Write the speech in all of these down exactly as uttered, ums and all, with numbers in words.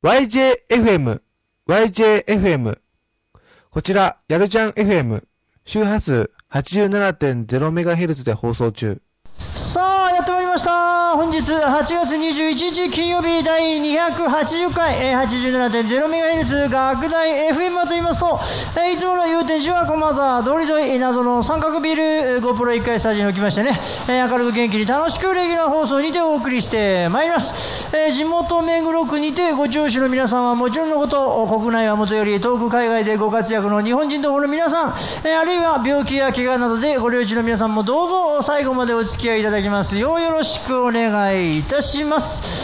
ワイジェーエフエム、ワイジェーエフエム。こちら、やるじゃん エフエム、周波数 はちじゅうななてんゼロメガヘルツ で放送中。 さあやってまいりました。本日はちがつにじゅういちにち金曜日だいにひゃくはちじゅっかい はちじゅうななてんゼロメガヘルツ 学大 エフエム と言いますと、いつもの祐天寺は駒沢通り沿い謎の三角ビル ゴープロいっかいスタジオに来ましてね、明るく元気に楽しくレギュラー放送にてお送りしてまいります。地元目黒区にてご聴取の皆さんはもちろんのこと、国内はもとより遠く海外でご活躍の日本人とこの皆さん、あるいは病気や怪我などでご留置の皆さんもどうぞ最後までお付き合いいただきますようよろしくお願いいたします。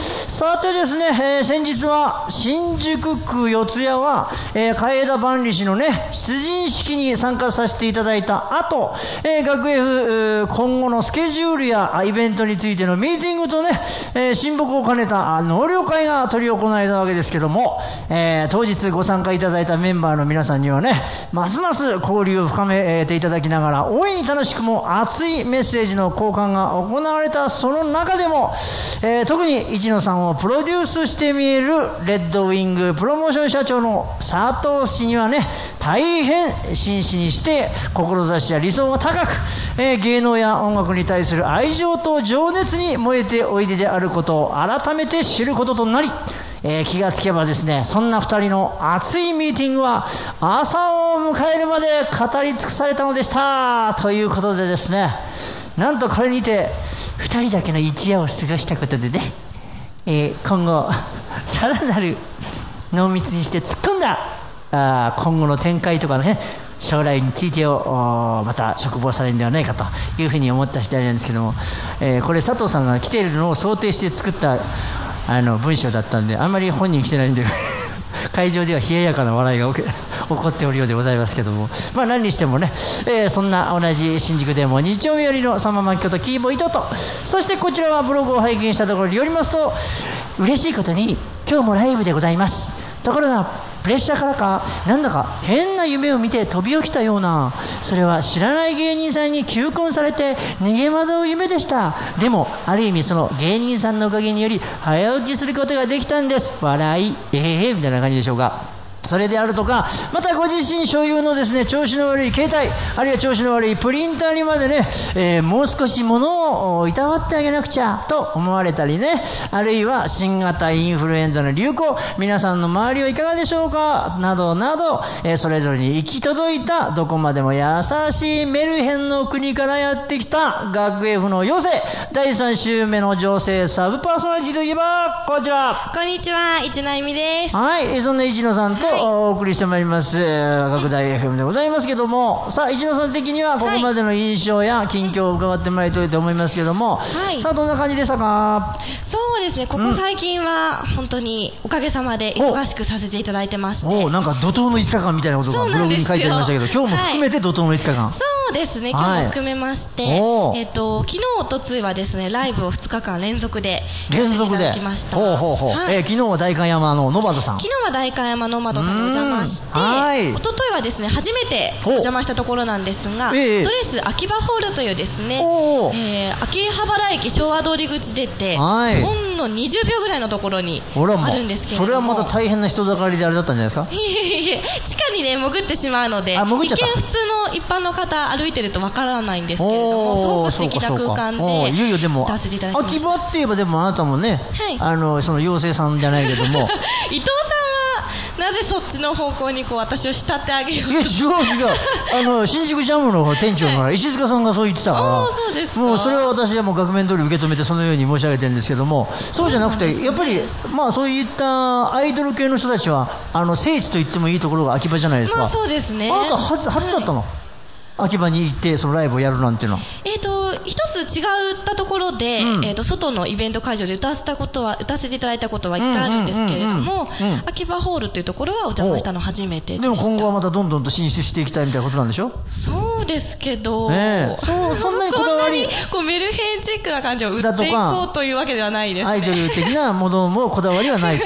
さてですね、えー、先日は新宿区四谷は、えー、海田万里氏のね出陣式に参加させていただいた後、えー、学 F 今後のスケジュールやイベントについてのミーティングとね、えー、親睦を兼ねた納涼会が執り行われたわけですけども、えー、当日ご参加いただいたメンバーの皆さんにはね、ますます交流を深めていただきながら大いに楽しくも熱いメッセージの交換が行われたその中でも、えー、特に市野さんをプロデュースしてみえるレッドウィングプロモーション社長の佐藤氏にはね、大変真摯にして志や理想が高く、えー、芸能や音楽に対する愛情と情熱に燃えておいでであることを改めて知ることとなり、えー、気がつけばですね、そんなふたりの熱いミーティングは朝を迎えるまで語り尽くされたのでしたということでですね、なんとこれにてふたりだけの一夜を過ごしたことでね、えー、今後さらなる濃密にして突っ込んだあ今後の展開とかね、将来についてをまた嘱望されるんではないかというふうに思った次第なんですけども、えー、これ佐藤さんが来ているのを想定して作ったあの文章だったんで、あんまり本人来てないんで会場では冷ややかな笑いが起こっておるようでございますけども、まあ何にしてもね、えー、そんな同じ新宿でもに丁目寄りのさんままきことキーボイトと、そしてこちらはブログを拝見したところによりますと、嬉しいことに今日もライブでございます。ところがプレッシャーからかなんだか変な夢を見て飛び起きたような、それは知らない芸人さんに求婚されて逃げ惑う夢でした。でもある意味その芸人さんのおかげにより早起きすることができたんです。笑いえへへみたいな感じでしょうか。それであるとか、またご自身所有のですね調子の悪い携帯、あるいは調子の悪いプリンターにまでね、えー、もう少し物をいたわってあげなくちゃと思われたりね、あるいは新型インフルエンザの流行、皆さんの周りはいかがでしょうかなどなど、えー、それぞれに行き届いたどこまでも優しいメルヘンの国からやってきた学 F の妖精、だいさん週目の女性サブパーソナリティといえばこちら。 こんにちは、市野由美です。 はい、そんな市野さんと、はい、お送りしてまいります学大 エフエム でございますけども、さあ市野さん的にはここまでの印象や近況を伺ってまいりたいと思いますけども、はい、さあどんな感じでしたか？ そうですね、ここ最近は本当におかげさまで忙しくさせていただいてまして、 おお、なんか怒涛のいつかかんみたいなことがブログに書いてありましたけど、今日も含めて怒涛のいつかかん、はい、 そうですね、今日も含めまして、はい、えっと昨日おとついはですねライブをふつかかん連続で連続でやっていただきました。 ほうほうほう、はい、えー、昨日は代官山のノマドさん、 昨日は代官山ノマドさんにお邪魔して、はい、おとといはですね初めてお邪魔したところなんですが、えー、ドレス秋葉ホールというですね、えー、秋葉原駅昭和通り口出て、はい、ほんのにじゅうびょうぐらいのところにあるんですけれども、 それはまた大変な人だかりであれだったんじゃないですか？ いえいえ、地下にね潜ってしまうので、一見普通の一般の方歩いてるとわからないんですけれども、すごく素敵な空間でいよいよでも出せていただきました。 秋葉って言えばでもあなたもね、はい、あのその妖精さんじゃないけども伊藤さんはなぜそっちの方向にこう私を慕ってあげようと。いや違う違うあの新宿ジャムの店長の石塚さんがそう言ってたから、 そうですか。 もうそれは私はもう額面通り受け止めてそのように申し上げてるんですけども、そうじゃなくて、ね、やっぱりまあそういったアイドル系の人たちはあの聖地と言ってもいいところが秋葉じゃないですか。 まあそうですね。 あなた初初だったの、はい、秋葉に行ってそのライブをやるなんていうのは。 えーと一つ違ったところで、うん、えーと外のイベント会場で歌わせたことは歌わせていただいたことはいっかいあるんですけれども、秋葉ホールというところはお邪魔したの初めてでした。 でも今後はまたどんどんと進出していきたいみたいなことなんでしょ？ そうですけど、 ね、そうそんなにこだわりそんなにこうメルヘンチックな感じを売っていこうというわけではないですね。 アイドル的なものもこだわりはないと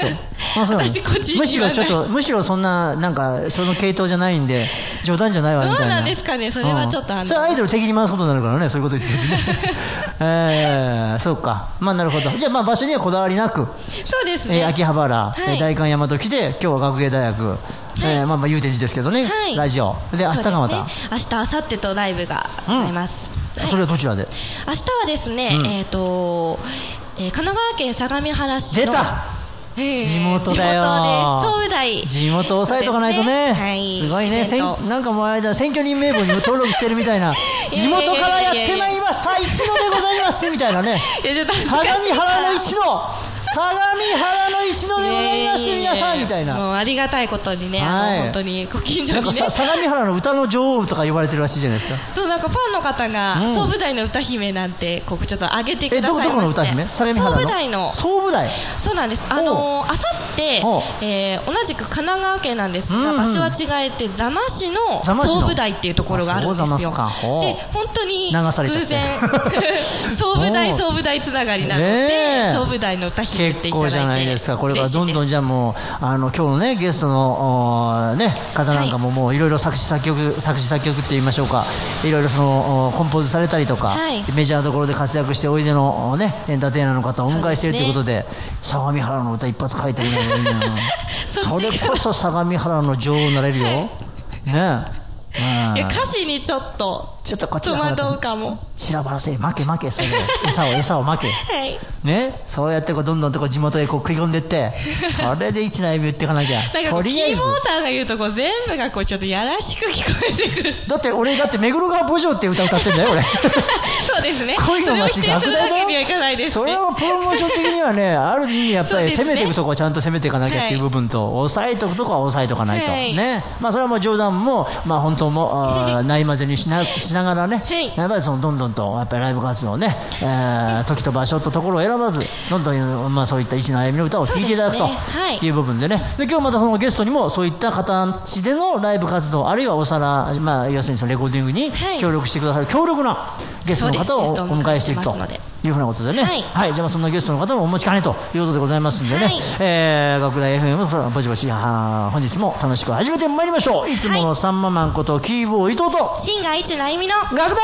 私個人むしろちょっとむしろそんななんかその系統じゃないんで冗談じゃないわみたいな。 どうなんですかね、それはちょっと、うん、あのそれアイドル敵に回すことになるからね、そういうこと言ってるねえー、そうか、まあなるほど。じゃあまあ場所にはこだわりなく、 そうですね、 えー、秋葉原、 はい、 代官山と来て今日は学芸大学、はい、えー、まあまあ祐天寺ですけどね、はい、ラジオで明日がまた、ね、 明日明後日とライブがございます、 うん、はい、それはどちらで？ 明日はですね、うん、えっ、ー、と、えー、神奈川県相模原市の出た地元だよ。 総武大。 地元押さえとかないとね。 はい、 すごいね。なんかもう間選挙人名簿に登録してるみたいな。地元からやってまいりました一野でございますみたいなね。相模原の一野。相模原の一野でございます皆さんみたいな。 もうありがたいことにね、はい、あの本当にご近所にね。 なんか相模原の歌の女王とか呼ばれてるらしいじゃないですか。 そう、なんかファンの方が、うん、総武大の歌姫なんてここちょっと上げてくださいまして。 え、どこどこの歌姫？相模原の。 総武大の。 総武大。 そうなんです。あのあさって、えー、同じく神奈川県なんですが、うんうん、場所は違えて座間市の総武大っていうところがあるんですよ。で、本当に偶然総武大総武大つながりなので、総武大の歌姫っていただいて。 結構じゃないですか。これからどんどんじゃあもうあの今日のねゲストの、ね、方なんかももういろいろ作詞作曲作詞作曲って言いましょうか、いろいろそのコンポーズされたりとか、はい、メジャーどころで活躍しておいでの、ね、エンターテイナーの方をお迎えしているということで、ね、相模原の歌一発書いてみないといいなそれこそ相模原の女王になれるよ、ねえ、いや歌詞にちょっとちょっとこっち戸惑うかも。 散らばらせ負け負けそれ餌を餌を負け、 はい、 ね、そうやってこうどんどんとこう地元へこう食い込んでってそれで一内歩言っていかなきゃ。 なんかこうキーボーターが言うとこう全部がこうちょっとやらしく聞こえてくる。 だって俺だって目黒川慕情って歌歌ってんだよ俺そうですね、 恋の街学大だよ。にはいかないです、ね、 それはプロモーション的にはねある意味やっぱり攻めていくとこはちゃんと攻めていかなきゃっていう部分と、はい、抑えておくとこは抑えておかないと、はい、ね、まあそれはもう冗談もまあ本当もないまぜにし な, しながらね、はい、やっぱりそのどんどんとやっぱりライブ活動ね、えー、時と場所とところを選ばずどんどん、まあ、そういった一の歩みの歌を聴いていただくという部分でね、で今日またそのゲストにもそういった形でのライブ活動あるいはお皿、まあ、要するにそのレコーディングに協力してくださる強力なゲストの方をお迎えしていくというふうなことでね、はい、はい、じゃあそんなゲストの方もお持ちかねということでございますんでね、はい、えー、学大 エフエム ぼちぼち本日も楽しく始めてまいりましょう。いつものさんまマンことキーボー伊藤とシンガー一の歩みの学大 エフエム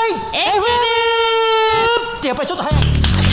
ってやっぱりちょっと早い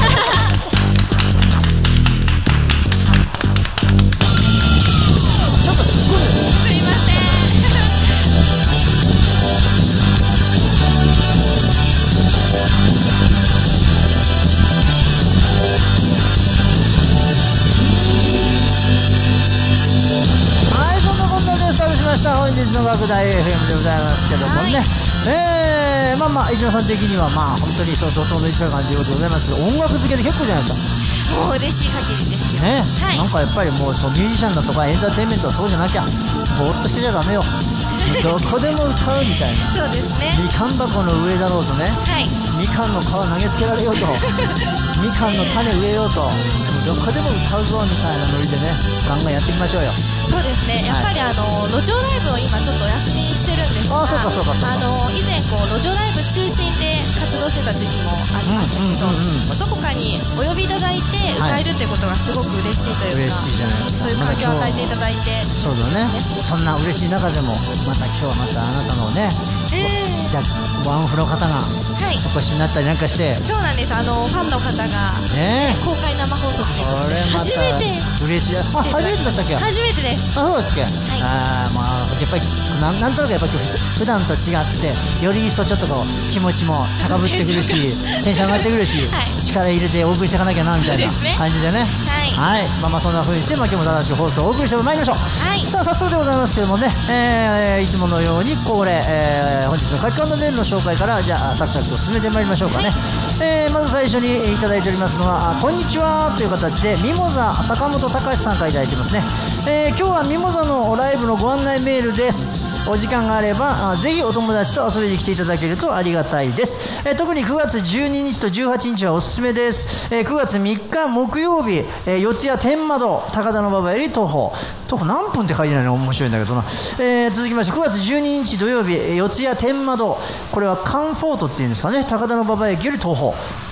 本日の学大 エフエム でございますけどもね、はい、えー、まあまあ一ノさん的にはまあ本当にそう怒涛のいっかげかんということでございますけど、音楽好きで結構じゃないですか。もう嬉しい限りですよね、はい、なんかやっぱりもうそうミュージシャンだとかエンターテインメントはそうじゃなきゃぼーっとしてちゃダメよどこでも歌うみたいなそうですね、 みかん箱の上だろうとね、 はい、 みかんの皮投げつけられようとみかんの種植えようとどこでも歌うぞみたいなノリでねガンガンやっていきましょうよ。 そうですね、やっぱりあの、はい、路上ライブを今ちょっとお休みしてるんですが、 あそうかそうかそうか、 あの以前こう路上ライブ中心で活動してた時期もありましたけど、うんうんうんうん、どこかにお呼びいただいて歌えるってことがすごく嬉しいというか、 嬉しいじゃないですか、 そういう環境を与えていただいて、 そうだね、そんな嬉しい中でもまた今日はまたあなたのね、えー、じゃあワンフの方がお越しになったりなんかして、はい、 そうなんです、あのファンの方が、ね、公開生放送ということで初めて嬉しい、あ初めてだったっけ、 初めてです、 あそうだっけ、はい、あまあやっぱりな ん, なんとなくやっぱり普段と違ってより一層ちょっとこう気持ちも高ぶってくるしテンション上がってくるし、はい、力入れてお送りしていかなきゃなみたいな感じでね、はい、はい、まあまあそんな風にして、まあ、今日も正しい放送をお送りしてまいりましょう、はい、さあ早速でございますけどもね、えー、いつものように恒例、えー、本日の書き込んだメールの紹介からじゃあサクサクと進めてまいりましょうかね、はい、えー、まず最初にいただいておりますのはこんにちはという形でミモザ坂本隆さんからいただいてますね、えー、今日はミモザのライブのご案内メールです。お時間があればぜひお友達と遊びに来ていただけるとありがたいです、えー、特にくがつじゅうににちとじゅうはちにちはおすすめです、えー、くがつみっか木曜日、えー、四谷天窓高田馬場より徒歩徒歩何分って書いてないの面白いんだけどな、えー、続きましてくがつじゅうににち土曜日四谷天窓、これはカンフォートっていうんですかね、高田馬場駅より徒歩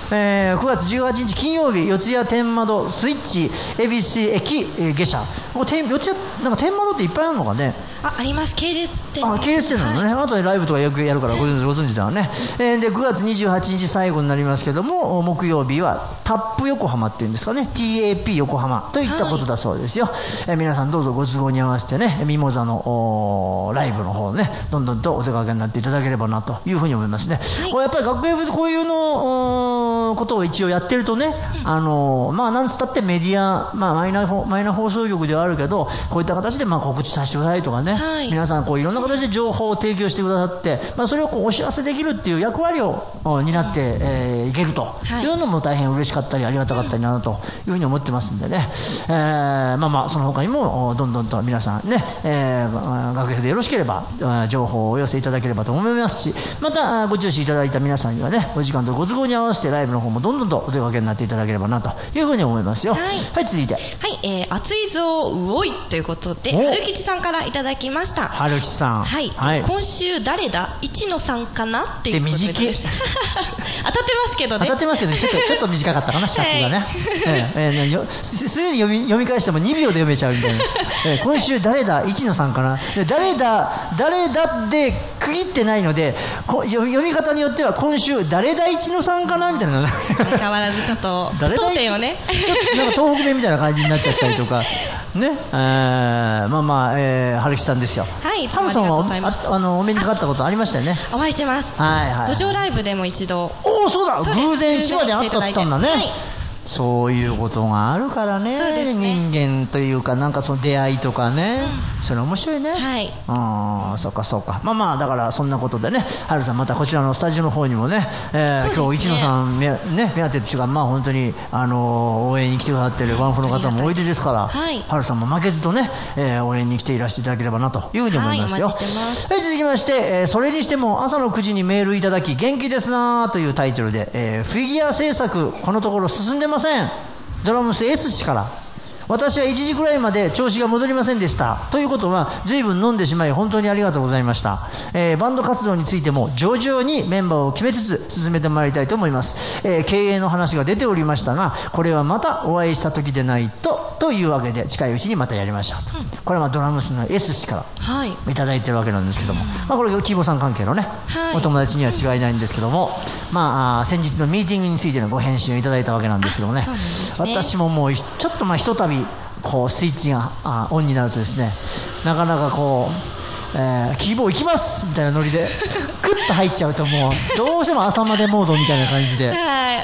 えー、くがつじゅうはちにち金曜日、四谷天窓スイッチ恵比寿駅、えー、下車。四谷なんか天窓っていっぱいあるのかね。 あ、あります。系列店。 あ、系列店なのね。はい、あとでライブとかよくやるからご存知、ご存知だわね。えー、でくがつにじゅうはちにち最後になりますけども、木曜日はタップ横浜っていうんですかね、 ティーエーピー 横浜といったことだそうですよ。はい、えー、皆さんどうぞご都合に合わせてね、ミモザのライブの方ね、どんどんとお出かけになっていただければなというふうに思いますね。はい、これやっぱり学園部でこういうのことを一応やってるとね、うん、あのまあなんつったってメディア、まあ、マイナマイナ放送局ではあるけど、こういった形でまあ告知させてくださいとかね、はい、皆さんこういろんな形で情報を提供してくださって、まあ、それをこうお知らせできるっていう役割を担って、えー、いけるというのも大変嬉しかったりありがたかったりなというふうに思ってますんでね、えー、まあまあその他にもどんどんと皆さんね、えー、学園でよろしければ情報をお寄せいただければと思いますし、またご注視いただいた皆さんにはね、お時間とご都合に合わせてライブの方もどんどんとお出かけになっていただければなというふうに思いますよ。はい、はい、続いて、はい、 えー、熱いぞうおいということで春吉さんからいただきました。 春吉さん、 はい、はい、今週誰だ一野さんかなっていうことで短い当たってますけどね、 当たってますけど、ね、ちょっとちょっと短かったかな、シャッフがね、はい、えーえー、よすぐに読み読み返してもにびょうで読めちゃうみたいな、えー、今週誰だ一野さんかな、で誰だ誰だで区切ってないので、こ読み方によっては今週誰だ一野さんかなみたいな、 変わらずちょっと不当点をねなんか東北弁みたいな感じになっちゃったりとかね、えー、まあまあ、えー、春木さんですよ。 はい、 ハムさんはああのお目にかかったことありましたよね。 お会いしてます。はいはい。土壌ライブでも一度。 おお、そうだ、偶然千葉で会ったって言ったんだね。はい、そういうことがあるからね、ね、人間というかなんかその出会いとかね、うん、それ面白いね。はい。ああ、そうかそうか。まあまあだからそんなことでね、はるさんまたこちらのスタジオの方にもね、えーね、今日一野さん目、ね、目当てっていうか、まあ本当にあの応援に来てくださってるワンフの方もおいでですから、はい、はるさんも負けずとね、えー、応援に来ていらしていただければなというふうに思いますよ。はい、お待ちしてます。はい、続きまして、えー、それにしても朝のくじにメールいただき元気ですなというタイトルで、えー、フィギュア制作このところ進んでません。ドラムス S 氏から、私はいちじくらいまで調子が戻りませんでした。ということは随分飲んでしまい本当にありがとうございました。えー、バンド活動についても徐々にメンバーを決めつつ進めてまいりたいと思います。えー、経営の話が出ておりましたが、これはまたお会いした時でないとというわけで近いうちにまたやりましょうと、うん、これはドラムスの S 氏からいただいてるわけなんですけども、はい、まあ、これキーボさん関係のね、はい、お友達には違いないんですけども、まあ、先日のミーティングについてのご返信をいただいたわけなんですけども ね, ね私ももうちょっとまあひとたびこうスイッチがあオンになるとですね、なかなかこう、えー、キーボー行きますみたいなノリでクッと入っちゃうと、もうどうしても朝までモードみたいな感じで、はい、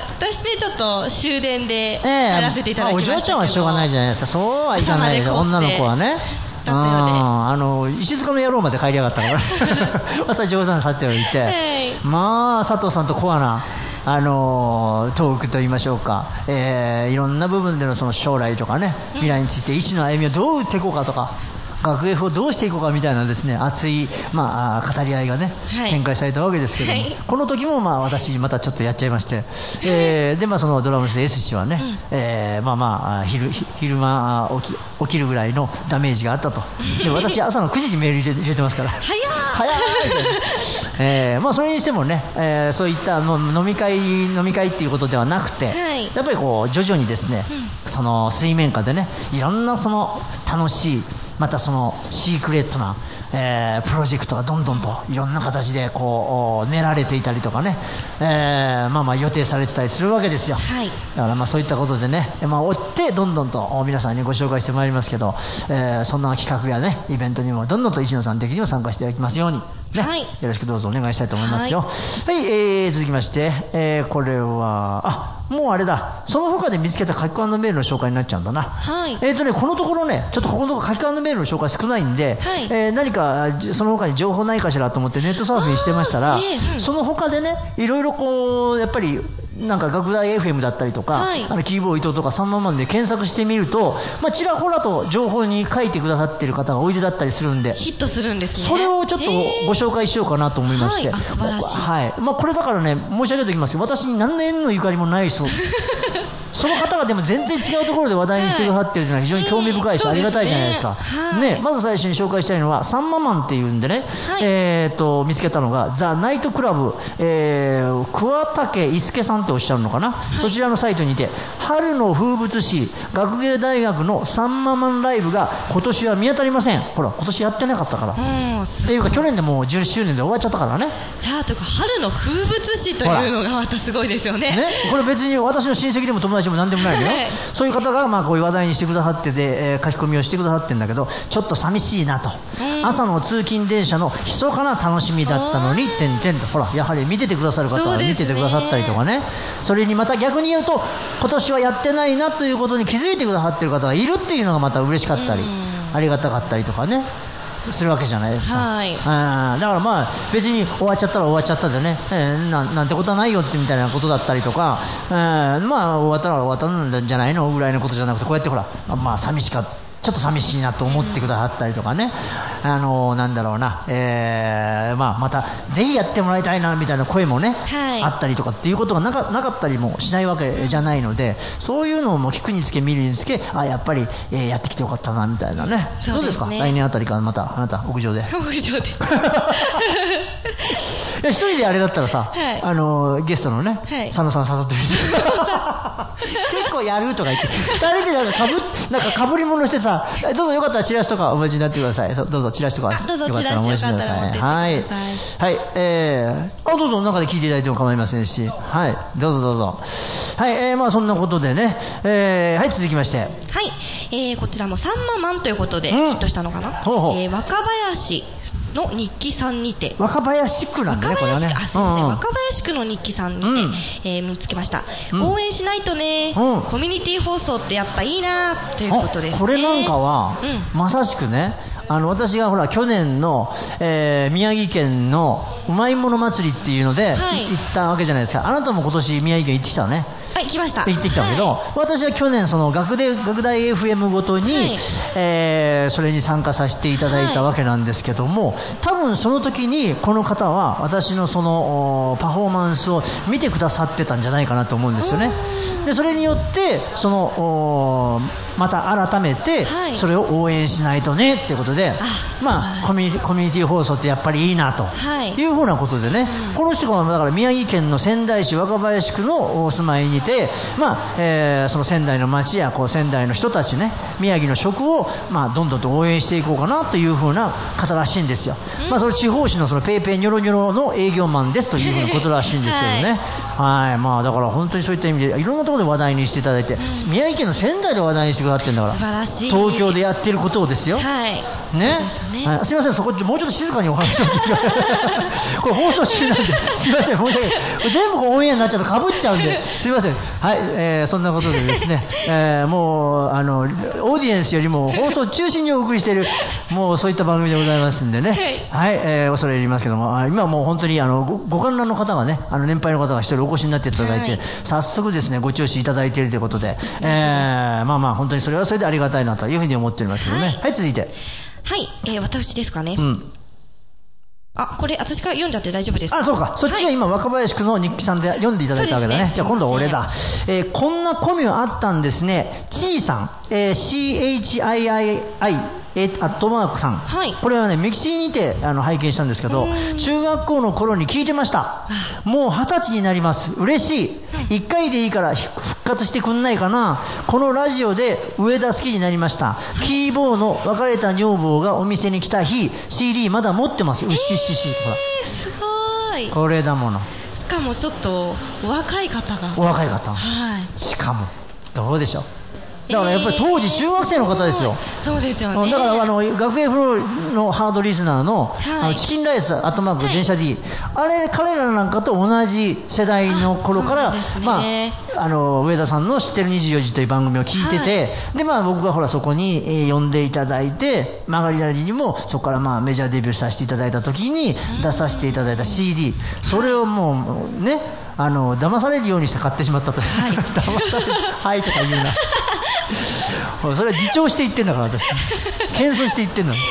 私ねちょっと終電でやらせていただきましたけど、 えーまあ、お嬢ちゃんはしょうがないじゃないですか。そうはいかないです、女の子はね。だったよね、あの石塚の野郎まで帰りやがったから朝冗談さっておいて、はい、まあ佐藤さんとコアなあのトークと言いましょうか、えー、いろんな部分でのその将来とかね、未来について一の歩みをどう打っていこうかとか、学園をどうしていこうかみたいなですね、熱い、まあ、語り合いがね、はい、展開されたわけですけども、はい、この時もまあ私またちょっとやっちゃいまして、えー、でまあそのドラムス S 氏はね、うん、えー、まあまあ昼昼間起き起きるぐらいのダメージがあったと。で私朝のくじにメール入れて、入れてますから。 早い早いえー、まあそれにしてもね、えー、そういったの飲み会飲み会っていうことではなくて、はい、やっぱりこう徐々にですね、うん、その水面下でね、いろんなその楽しい、またそのシークレットな、えー、プロジェクトがどんどんといろんな形でこう練られていたりとかね、えー、まあまあ予定されてたりするわけですよ。はい、だからまあそういったことでね、まあ追ってどんどんと皆さんにご紹介してまいりますけど、えー、そんな企画やねイベントにもどんどんと一野さん的にも参加していただきますようにね、はい、よろしくどうぞお願いしたいと思いますよ。はい、はい、えー、続きまして、えー、これはあもうあれだ、その他で見つけた書き込んだメールの紹介になっちゃうんだな。はい、えーとねこのところねちょっとここのところ書き込んだメールの紹介少ないんで、はい、えー、何かその他に情報ないかしらと思ってネットサーフィンしてましたら、えーうん、その他でねいろいろこうやっぱりなんか学大 エフエム だったりとか、はい、あのキーボー伊藤とかさんまんまんで検索してみると、まあ、ちらほらと情報に書いてくださっている方がおいでだったりするんで、 ヒットするんですね。 それをちょっとご紹介しようかなと思いまして、はい、 素晴らしい、 はい、まあ、これだからね申し上げておきますけど、私に何年のゆかりもない人その方がでも全然違うところで話題にしてくださってるというのは非常に興味深いし、ありがたいじゃないですか。ね、まず最初に紹介したいのはサンママンっていうんでね、えー、と見つけたのがザ・ナイトクラブ、えー、桑竹伊助さんっておっしゃるのかな、そちらのサイトにて春の風物詩学芸大学のサンママンライブが今年は見当たりません。ほら今年やってなかったから、っていうか去年でもうじゅっしゅうねんで終わっちゃったからね。 いやというか春の風物詩というのがまたすごいですよ ね, ねこれ別に私の親戚でも友達でも何でもないのよ、はい、そういう方がまあこういう話題にしてくださってて、えー、書き込みをしてくださってるんだけど、ちょっと寂しいなと、うん、朝の通勤電車の密かな楽しみだったのにてんてんと、ほらやはり見ててくださる方は見ててくださったりとかね、それにまた逆に言うと今年はやってないなということに気づいてくださってる方がいるっていうのがまた嬉しかったり、うん、ありがたかったりとかねするわけじゃないですか、はい、あだからまあ別に終わっちゃったら終わっちゃったでね、えー、な, なんてことはないよってみたいなことだったりとか、えー、まあ終わったら終わったんじゃないのぐらいのことじゃなくて、こうやってほらまあ寂しかったちょっと寂しいなと思ってくださったりとかね、あのー、なんだろうな、えーまあ、またぜひやってもらいたいなみたいな声もね、はい、あったりとかっていうことがな か, なかったりもしないわけじゃないので、そういうのも聞くにつけ見るにつけ、あやっぱり、えー、やってきてよかったなみたいな ね, そうですね。どうですか来年あたりからまたあなた屋上で屋上で一人であれだったらさ、はい、あのー、ゲストのね、はい、佐野さん誘ってる結構やるとか言ってふたりでなんかかぶなんかかぶり物してさ、どうぞよかったらチラシとかお持ちになってください。どうぞチラシとかどうぞチラシよかったらお持ちください。 はい、はい、えー、あどうぞ中で聞いていただいても構いませんし、はいどうぞどうぞ。はい、えー、まあそんなことでね、えー、はい続きまして、はい、 えー、こちらもサンママンということでヒットしたのかな、うん、ほうほう、えー、若林の日記さんにて、 若林区なんだねこれはね、 あすいません、うんうん、若林区の日記さんにて、うんえー、見つけました、うん、応援しないとね、うん、コミュニティ放送ってやっぱいいなということですね。 これなんかは、うん、まさしくね、あの私がほら去年の、えー、宮城県のうまいもの祭りっていうので、はい、行ったわけじゃないですか。あなたも今年宮城県行ってきたのね。 はい、行きました。 行ってきたけど、はい、私は去年その学で学大 エフエム ごとに、はい、えー、それに参加させていただいたわけなんですけども、はい、多分その時にこの方は私のそのパフォーマンスを見てくださってたんじゃないかなと思うんですよね。でそれによってそのまた改めてそれを応援しないとねっていうことで、はい、まあコミュニティ、コミュニティ放送ってやっぱりいいなというふうなことでね、はい、この人がだから宮城県の仙台市若林区のお住まいにて、まあえー、その仙台の町やこう仙台の人たちね、宮城の食を、まあ、どんどんと応援していこうかなというふうな方らしいんですよ。まあ、それ地方紙のそのペイペイニョロニョロの営業マンですというふうなことらしいんですけどね、はい、はい、まあ、だから本当にそういった意味でいろんなところで話題にしていただいて、うん、宮城県の仙台で話題にしてくださってるんだから、 素晴らしい、 東京でやっていることをですよ、 はいね、すね、はい、すいません、そこもうちょっと静かにお話をこれ放送中なんですいません、申し訳ない、全部オンエアになっちゃうとかぶっちゃうんですいません、はい、えー、そんなことでですね、えー、もうあのオーディエンスよりも放送中心にお送りしているもうそういった番組でございますんでね、はい、はい、えー、恐れ入りますけども、今はもう本当にあの ご, ご観覧の方がね、あの年配の方が一人お越しになっていただいて、はい、早速ですねご聴取いただいているということで、えー、まあまあ本当にそれはそれでありがたいなというふうに思っておりますけどね、はい、はい、続いて、 はい、えー、私ですかね、 うん、 あ、これ私から読んじゃって大丈夫ですか？ あ、そうか。そっちが今、はい、若林区の日記さんで読んでいただいたわけだね。ね、じゃあ今度は俺だ。えー、こんなコミュあったんですね。ちいさん、えー、シーエイチアイアイアイ えー、アットマークさん、はい、これはねミキシーにてあの拝見したんですけど、中学校の頃に聞いてました。もう二十歳になります。嬉しい。一回でいいから復活してくんないかな。このラジオで上田好きになりました。キーボーの別れた女房がお店に来た日 シーディー まだ持ってます。うっしっしっし、ほら、 すごい。 これだもの。 しかもちょっとお若い方が、 お若い方、 はい、 しかもどうでしょう。だからやっぱり当時中学生の方ですよ。 えー、そうですよね。 だからあの学園フローのハードリスナー の,、はい、あのチキンライスアットマーク電車 D、はい、あれ彼らなんかと同じ世代の頃から、ね、まあ、あの上田さんの知ってるにじゅうよじという番組を聞いてて、はい、でまあ僕がほらそこに、えー、呼んでいただいて、曲がりなりにもそこからまあメジャーデビューさせていただいた時に出させていただいた シーディー、それをもうね、あの騙されるようにして買ってしまったという、はい、騙されるはいとか言うなそれは自重して言ってんだから、私謙遜して言ってんだ、はい、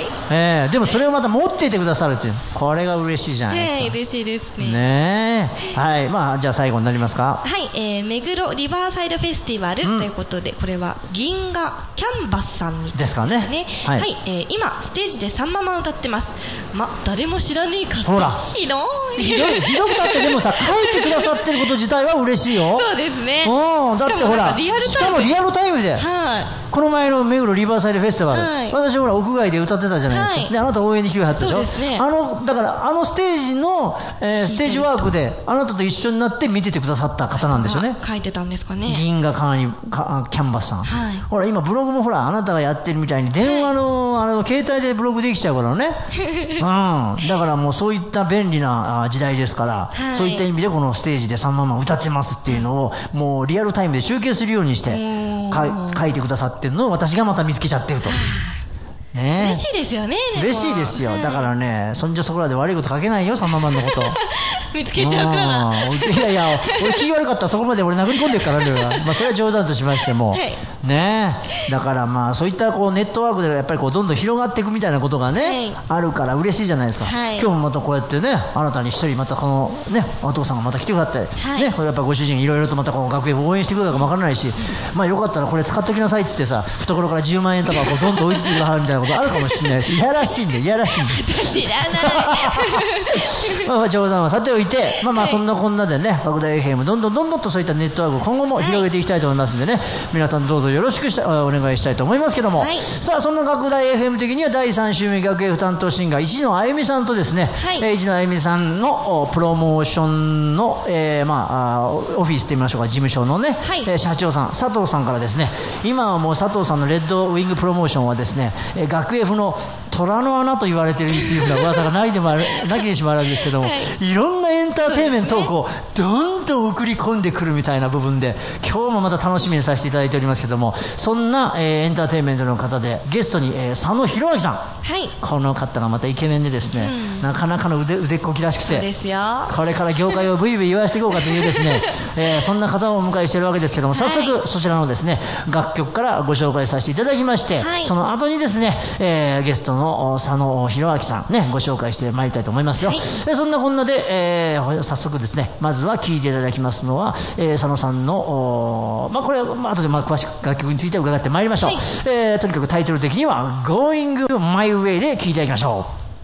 えー、でもそれをまた持っていてくださるっていう、これが嬉しいじゃないですか。 はい、嬉しいですね。 ねえ、はい、まあじゃあ最後になりますか。 はい、えー、目黒リバーサイドフェスティバルということで、うん、これは銀河キャンバスさんにですかね。 はい、はい、えー、今ステージでさんまま歌ってます。ま、誰も知らねえかって。 ほら、 ひどい。 ひどい、ひどくたってでもさ、書いてくださってること自体は嬉しいよ。 そうですね。 うん、だってほら、しかもリアルタイムで。 はい。 この前の目黒リバーサイドフェスティバル、はい、私ほら屋外で歌ってたじゃないですか、はい、であなた応援に来てはったでしょ。 そうですね。 あのだからあのステージの、えー、ステージワークであなたと一緒になって見ててくださった方なんですよね。 書いてたんですかね。 銀河カーニカキャンバスさん、はい、ほら今ブログもほらあなたがやってるみたいに電話の、はい、あの携帯でブログできちゃうからね、うん、だからもうそういった便利な時代ですから、はい、そういった意味でこのステージでさんまんま歌ってますっていうのをもうリアルタイムで集計するようにして書いてくださってるのを私がまた見つけちゃってると。ね、 嬉しいですよね。 嬉しいですよ、はい、だからね、そんじょそこらで悪いこと書けないよ、さんまんまんのこと見つけちゃうから。 いやいや、俺気悪かったらそこまで俺殴り込んでるからねまあそれは冗談としましても、はい、ねだからまあそういったこうネットワークでやっぱりこうどんどん広がっていくみたいなことがね、はい、あるから嬉しいじゃないですか、はい、今日もまたこうやってね、新たに一人またこのねお父さんがまた来てくださって、はい、ね、これやっぱご主人いろいろとまたこの学園を応援してくれるかもわからないし、まあよかったらこれ使っときなさいっつってさ、懐からじゅうまんえんとかこうどんどん置いてくださるみたいなことあるかもしれないし、いやらしいんでいやらしいんで知らないまあまあ冗談はさておいて、まあまあそんなこんなでね、爆弾 エフエム どんどんどんどんとそういったネットワークを今後も広げていきたいと思いますんでね、はい、皆さんどうぞよろしくしたお願いしたいと思いますけども、はい、さあそんな学大 エフエム 的にはだいさん週目学 F 担当シンガー市野あゆみさんとですね、はい、えー、市野あゆみさんのプロモーションの、えー、まあオフィスと言いましょうか、事務所のね、はい、えー、社長さん佐藤さんからですね、今はもう佐藤さんのレッドウィングプロモーションはですね、えー、学 F の虎の穴と言われているっていうような噂がないでもあるなきにしもあるんですけども、はい、いろんなエンターテインメントをこうどんどん送り込んでくるみたいな部分で、今日もまた楽しみにさせていただいておりますけども、そんな、えー、エンターテインメントの方でゲストに、えー、佐野博明さん、はい、この方がまたイケメンでですね、うん、なかなかの 腕, 腕っこきらしくてですよ、 これから業界をブイブイ言わせていこうかというですね、えー、そんな方をお迎えしているわけですけども、早速、はい、そちらのですね楽曲からご紹介させていただきまして、はい、その後にですね、えー、ゲストの佐野博明さんねご紹介してまいりたいと思いますよ、はい、えそんなこんなで、えー、早速ですね、まずは聴いていただきますのは、えー、佐野さんのまあこれは、まあ、後でまあ詳しく楽曲について伺ってまいりましょう、はい、えー、とにかくタイトル的には Going My Way で聴いていただきましょう。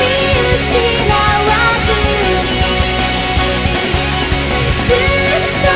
ずっと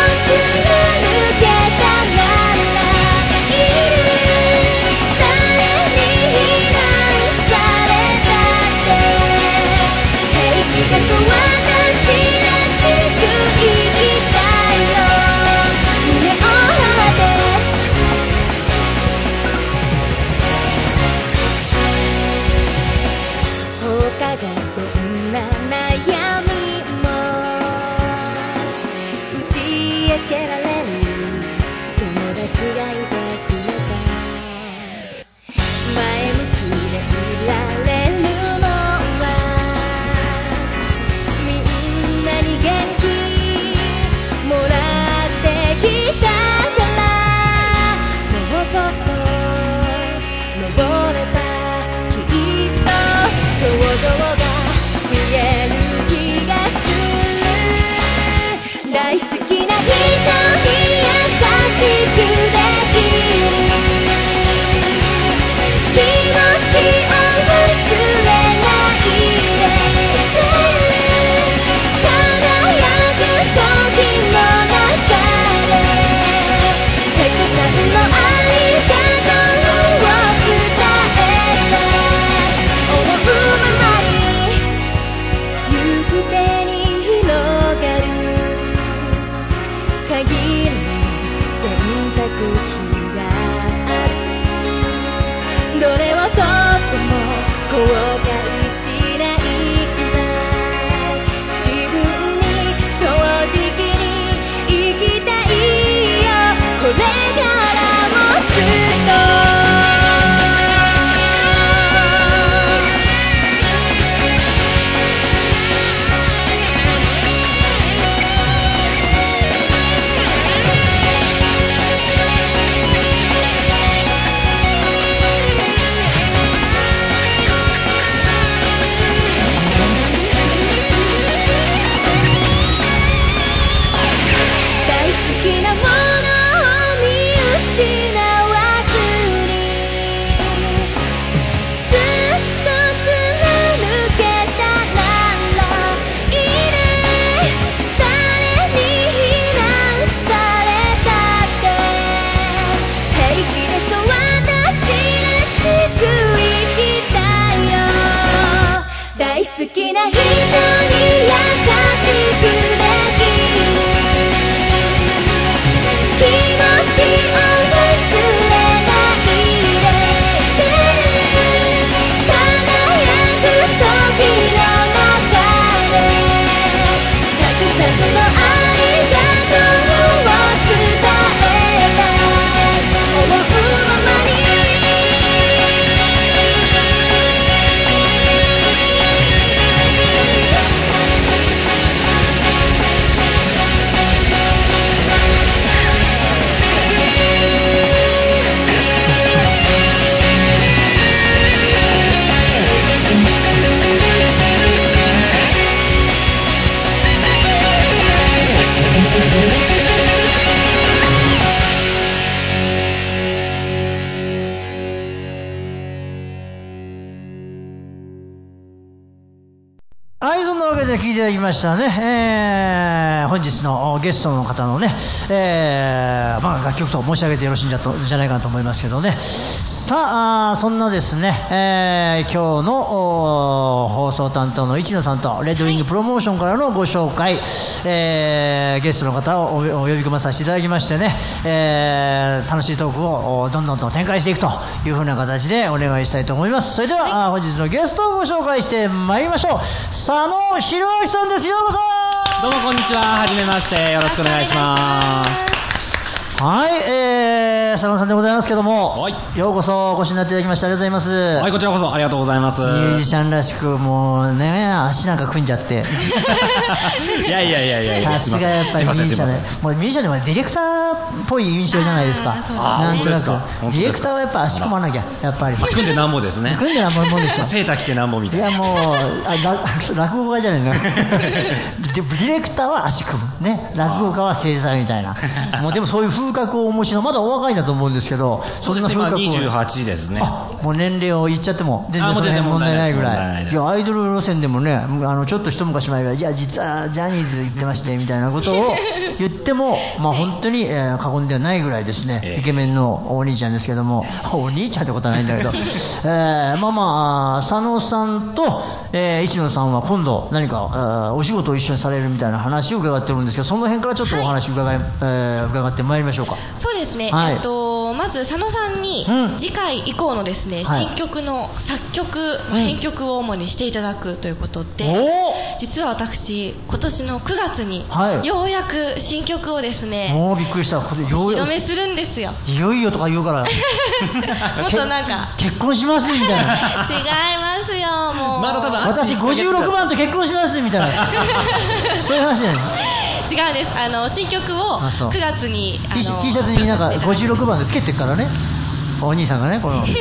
きいただきましたね、えー、本日のゲストの方のね、えーまあ、楽曲と申し上げてよろしいんじゃとじゃないかなと思いますけどね。さあ、そんなですね、えー、今日の放送担当の市野さんとレッドウィングプロモーションからのご紹介、えー、ゲストの方をお呼び込まさせていただきましてね、えー、楽しいトークをどんどんと展開していくというふうな形でお願いしたいと思います。それでは、はい、本日のゲストをご紹介してまいりましょう。佐野博明さんです。ようこそ。 どうもこんにちは。はじめまして。よろしくお願いします。 はい、えー、佐野さんでございますけども、はい、ようこそお越しになっていただきましてありがとうございます。 はい、こちらこそありがとうございます。 ミュージシャンらしくもうね、足なんか組んじゃっていやいやいやいやいや、 さすがやっぱりミュージシャンで、もうミュージシャンでもディレクターっぽい印象じゃないですか。なんとなくディレクターはやっぱ足組まなきゃ、やっぱり組んでなんぼですね。 組んでなんぼもんでしょ。 セーター着てなんぼみたいな。 いやもうあ落語家じゃないのディレクターは足組むね、落語家は正座みたいなもうでもそういう風格をお持ちの、まだお若いんだと思うんですけど、 そんな風格をにじゅうはちですね。 あ、もう年齢を言っちゃっても全然その辺問題ないぐらい。いやアイドル路線でもね、あのちょっと一昔前からいや実はジャニーズ行ってましてみたいなことを言ってもまあ本当に、えー、過言ではないぐらいですね、えー、イケメンのお兄ちゃんですけども、お兄ちゃんってことはないんだけど、えー、まあまあ佐野さんと、えー、市野さんは今度何か、えー、お仕事を一緒にされるみたいな話を伺ってるんですけど、その辺からちょっとお話伺い、はい、えー、伺ってまいりましょうか。 そうですね、はい、えっと、まず佐野さんに次回以降のですね、うん、新曲の作曲、はい、編曲を主にしていただくということで、うん、実は私今年のくがつに、はい、ようやく新曲をですね、 もうびっくりした、これようやくお披露目するんですよ。 いよいよとか言うからもっとなんか結婚しますみたいな違いますよ、もう、 まだ多分私ごじゅうろくばんと結婚しますみたいなそういう話じゃない違うんです。あの新曲をくがつに T, T シャツになんかごじゅうろくばんでつけてるからね、お兄さんがね、このうん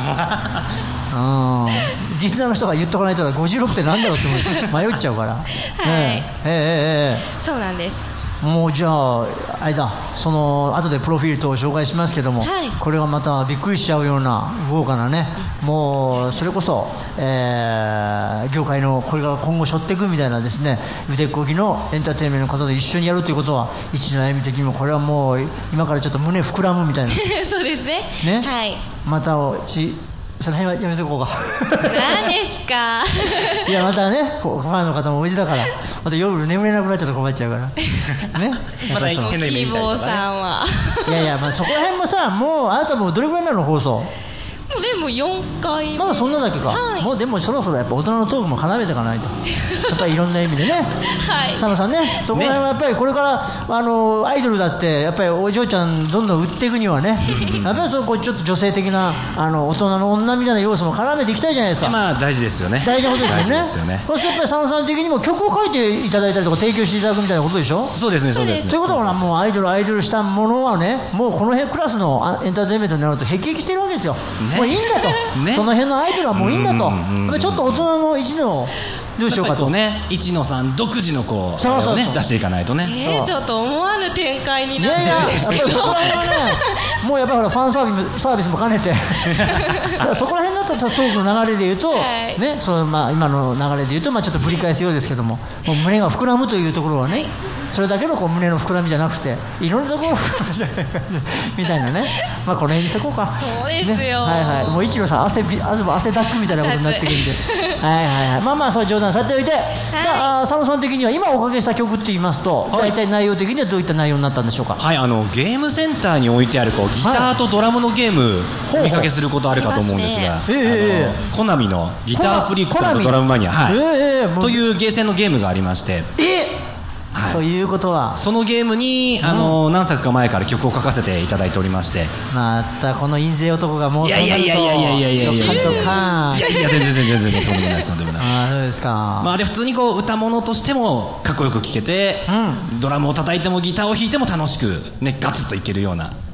リスナーの人が言っとかないとごじゅうろくってなんだろうって迷っちゃうからはい、えーえーえー、そうなんです。 もうじゃああれだ、その後でプロフィール等を紹介しますけども、はい、これがまたびっくりしちゃうような豪華なね、もうそれこそ、えー、業界のこれが今後背負っていくみたいなですね、腕っこきのエンターテインメントの方で一緒にやるということは、一の歩み的にもこれはもう今からちょっと胸膨らむみたいなそうですね、 ね、 はい、 またちその辺はやめとこうか何ですかいやまたね、ファンの方もおじだからまた夜眠れなくなっちゃうと困っちゃうからねまた変なイメージみたいな、ね、 希望さんはいやいや、まあ、そこら辺もさ、もうあなたもどれぐらいなの放送もうでもよんかいめ、 まだそんなだけか、はい、もうでもそろそろやっぱ大人のトークも絡めていかないとやっぱりいろんな意味でね、はい、佐野さんね、そこら辺はやっぱりこれから、ね、あのアイドルだってやっぱりお嬢ちゃんどんどん売っていくにはねやっぱりそこちょっと女性的なあの大人の女みたいな要素も絡めていきたいじゃないですか。 まあ大事ですよね、 大事なことですよね。よね、そしてやっぱり佐野さん的にも曲を書いていただいたりとか提供していただくみたいなことでしょ。 そうですね、そうですね。 ということはもうアイドルアイドルしたものはね、もうこの辺クラスのエンターテインメントになると辟易してるわけですよ、ね、もういいんだと、ね、その辺のアイドルはもういいんだと、うんうん、ちょっと大人の一のどうしようかとね、一野さん独自のこう、そうそうそう、ね、出していかないとね、 えー、ちょっと思わぬ展開になってるんですけど、いやいや、やっぱりそこら辺はねもうやっぱりファンサービス、サービスも兼ねてそこら辺のトークの流れでいうと、はい、ね、そのまあ今の流れでいうと、まあちょっとぶり返すようですけども、もう胸が膨らむというところはね、はい、それだけのこう胸の膨らみじゃなくていろんなところみたいなね、まあこの辺にしとこうか。そうですよ、ね、 はいはい、もう一野さん汗汗汗だくみたいなことになってくるんではいはいはい、まあまあそういう冗談さておいて、はい、さあ佐野さん的には今おかけした曲って言いますと、はい、大体内容的にはどういった内容になったんでしょうか。 はい、あのゲームセンターに置いてあるこうギターとドラムのゲーム、はい、お見かけすることあるかと思うんですが、えー、コナミのギターフリークさんとドラムマニア、はい、えー、というゲーセンのゲームがありまして、 えはい、ということはそのゲームにあの、うん、何作か前から曲を書かせていただいておりまして、 またこの印税男がもういやいやいやいやいやいやいやいやいやいやいや全然全然全然とんでもないですとんでもないあ、そうですか。 まあで普通にこう歌物としてもかっこよく聴けて、うん、ドラムを叩いてもギターを弾いても楽しくねガツッといけるような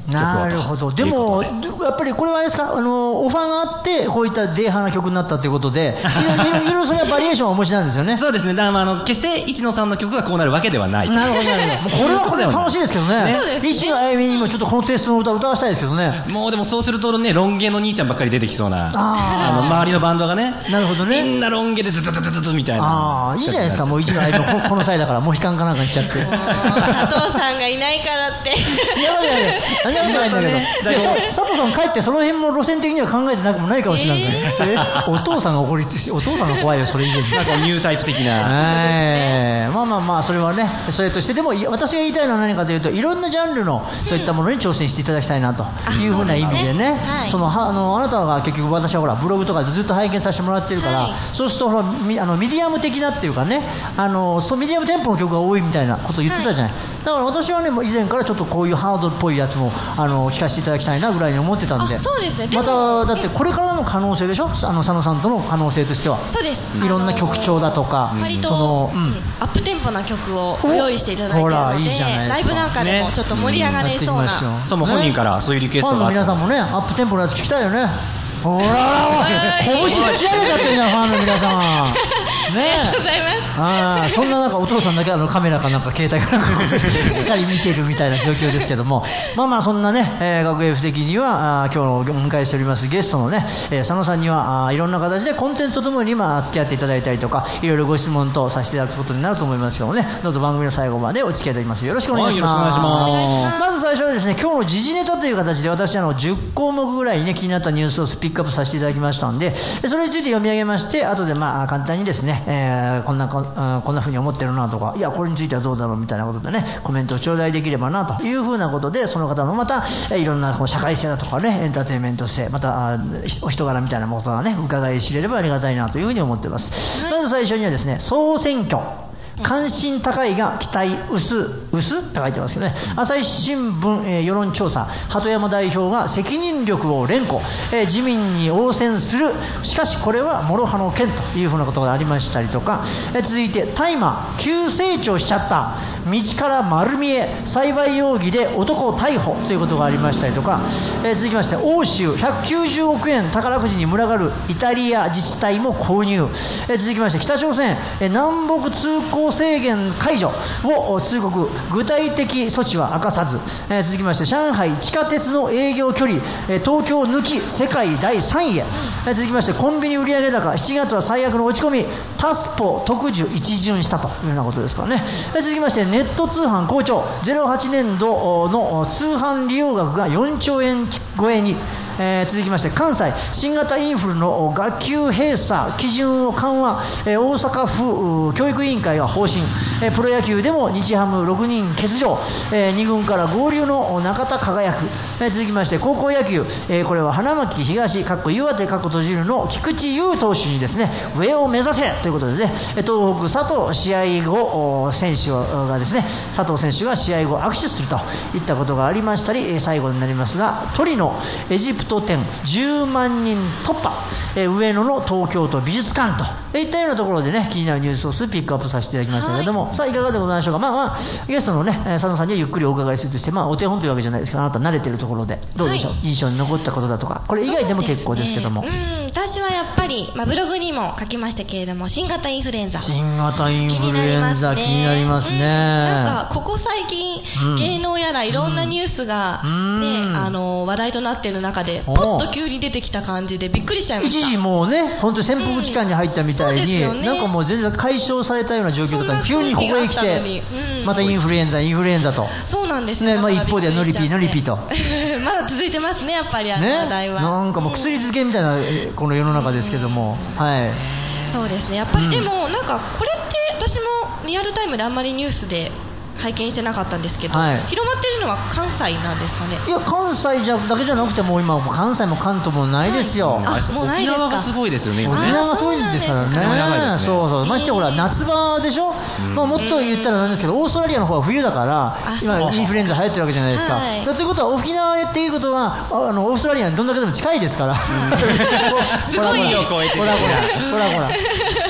なるほど。でもやっぱりこれはあれですか、あのオファーがあってこういったデーハーな曲になったということで、いろいろそれはバリエーションをお持ちなんですよね。 そうですね。だからまああの決して一野さんの曲がこうなるわけではない。 なるほどなるほど。これはこれで楽しいですけどね。一野あゆみにもちょっとこのテイストの歌を歌わせたいですけどね。 もうでもそうするとね、ロン毛の兄ちゃんばっかり出てきそうな、あの周りのバンドがね、 なるほどね、 みんなロン毛でズズズズズズみたいな。 ああ、いいじゃないですか。もう一野あゆみこ, この際だからモヒカンかなんかにしちゃって。 佐藤さんがいないからって。 いやいやいや、何もないんだけど。佐藤さん帰ってその辺も路線的には考えてなくもないかもしれないけど、えー、お父さんが怒りつし、お父さんが怖いよそれ以前に。 なんかニュータイプ的な。 えー、まあまあまあそれはね、それとしてでも私が言いたいのは何かというと、いろんなジャンルのそういったものに挑戦していただきたいなというふうな意味でね、ね、はい、そのはあのあなたが結局私はほらブログとかでずっと拝見させてもらってるから、はい、そうするとほらミあのミディアム的なっていうかね、あのそうミディアムテンポの曲が多いみたいなことを言ってたじゃない、はい、だから私はね以前からちょっとこういうハードっぽいやつもあの聞かせていただきたいなぐらいに思ってたんで。 そうですね。 まただってこれからの可能性でしょ、あの佐野さんとの可能性としては。 そうです。 いろんな曲調だとか、 割とその、うん、アップテンポな曲をご用意していただいているので、いいライブなんかでもちょっと盛り上がれそうな、ね、 うん、そうも本人からそういうリクエストがあった。 ファンの皆さんもね、アップテンポのやつ聞きたいよね。ほら拳突き上げちゃってるな、ファンの皆さん。 ね、ありがとうございます。 あそんな中お父さんだけあのカメラかなんか携帯かなんかしっかり見てるみたいな状況ですけども、まあまあそんなね、えー、学園府的にはあ今日のお迎えしておりますゲストのね、えー、佐野さんにはあいろんな形でコンテンツとともにまあ付き合っていただいたりとか、いろいろご質問とさせていただくことになると思いますけどもね、どうぞ番組の最後までお付き合いいただきます。よろしくお願いします。まず最初はですね、今日の時事ネタという形で私あのじゅっこうもくぐらいね気になったニュースをピックアップさせていただきましたんで、それについて読み上げまして、後でまあ簡単にですね、えー、こんなここんな風に思ってるなとか、いやこれについてはどうだろうみたいなことでね、コメントを頂戴できればなという風なことで、その方のまたいろんなこう社会性だとかね、エンターテインメント性、またお人柄みたいなことがね伺い知れればありがたいなというふうに思っています。まず最初にはですね、総選挙関心高いが期待薄薄って書いてますよね。朝日新聞、えー、世論調査、鳩山代表が責任力を連呼、えー、自民に応戦する、しかしこれは諸刃の剣というふうなことがありましたりとか、えー、続いて大麻急成長しちゃった、道から丸見え、栽培容疑で男を逮捕ということがありましたりとか、えー、続きまして欧州ひゃくきゅうじゅうおくえん宝くじに群がるイタリア自治体も購入、えー、続きまして北朝鮮、えー、南北通行制限解除を通告、具体的措置は明かさず、えー、続きまして上海地下鉄の営業距離、えー、東京抜き世界だいさんいへ、えー、続きましてコンビニ売上高しちがつは最悪の落ち込み、タスポ特需一巡したというようなことですからね、えー、続きましてネット通販好調、ゼロはちねんどの通販利用額がよんちょうえん超えに、えー、続きまして関西新型インフルの学級閉鎖基準を緩和、えー、大阪府教育委員会が方針、えー、プロ野球でも日ハムろくにん欠場、えー、に軍から合流の中田輝く、えー、続きまして高校野球、えー、これは花巻東かっこ岩手かっこ閉じるの菊池雄投手にですね上を目指せということでね、東北佐藤試合後選手がですね佐藤選手が試合後握手するといったことがありましたり、最後になりますがトリノエジプト店じゅうまんにん突破、えー、上野の東京都美術館といったようなところでね気になるニュースを数ピックアップさせていただきましたけれども、はい、さあいかがでございましょうか。まあまあゲストのね佐野さんにはゆっくりお伺いするとして、まあお手本というわけじゃないですけど、あなた慣れているところでどうでしょう、はい、印象に残ったことだとか、これ以外でも結構ですけども。 そうですね、うん、私はやっぱり、まあ、ブログにも書きましたけれども、新型インフルエンザ新型インフルエンザ気になりますね、うん、 なんかここ最近、うん、芸能やらいろんなニュースが、ね、うん、あの話題となっている中でポッと急に出てきた感じでびっくりしちゃいました。 一時もうね本当に潜伏期間に入ったみたいに、うんね、なんかもう全然解消されたような状況だったのに急にここへ来て、うん、またインフルエンザインフルエンザと。 そうなんですね、まあ、一方ではノリピーノリピーとまだ続いてますね、やっぱりあの話題は、 ね、なんかもう薬漬けみたいなこの世の中ですけども、うん、はい、 そうですね、やっぱりでも、うん、なんかこれって私もリアルタイムであんまりニュースで拝見してなかったんですけど、はい、広まっているのは関西なんですかね。 いや関西じゃだけじゃなくてもう今も関西も関東もないですよ、 はい、あもうないですか。 沖縄がすごいですよね今ね。 沖縄がすごいんですからね。そうそう、ましてほら夏場でしょ、まあ、もっと言ったらなんですけど、オーストラリアの方は冬だから今インフルエンザ流行ってるわけじゃないですか、はい、ということは沖縄へっていうことはあのオーストラリアにどんだけでも近いですから、ほらほらほらほらほらほら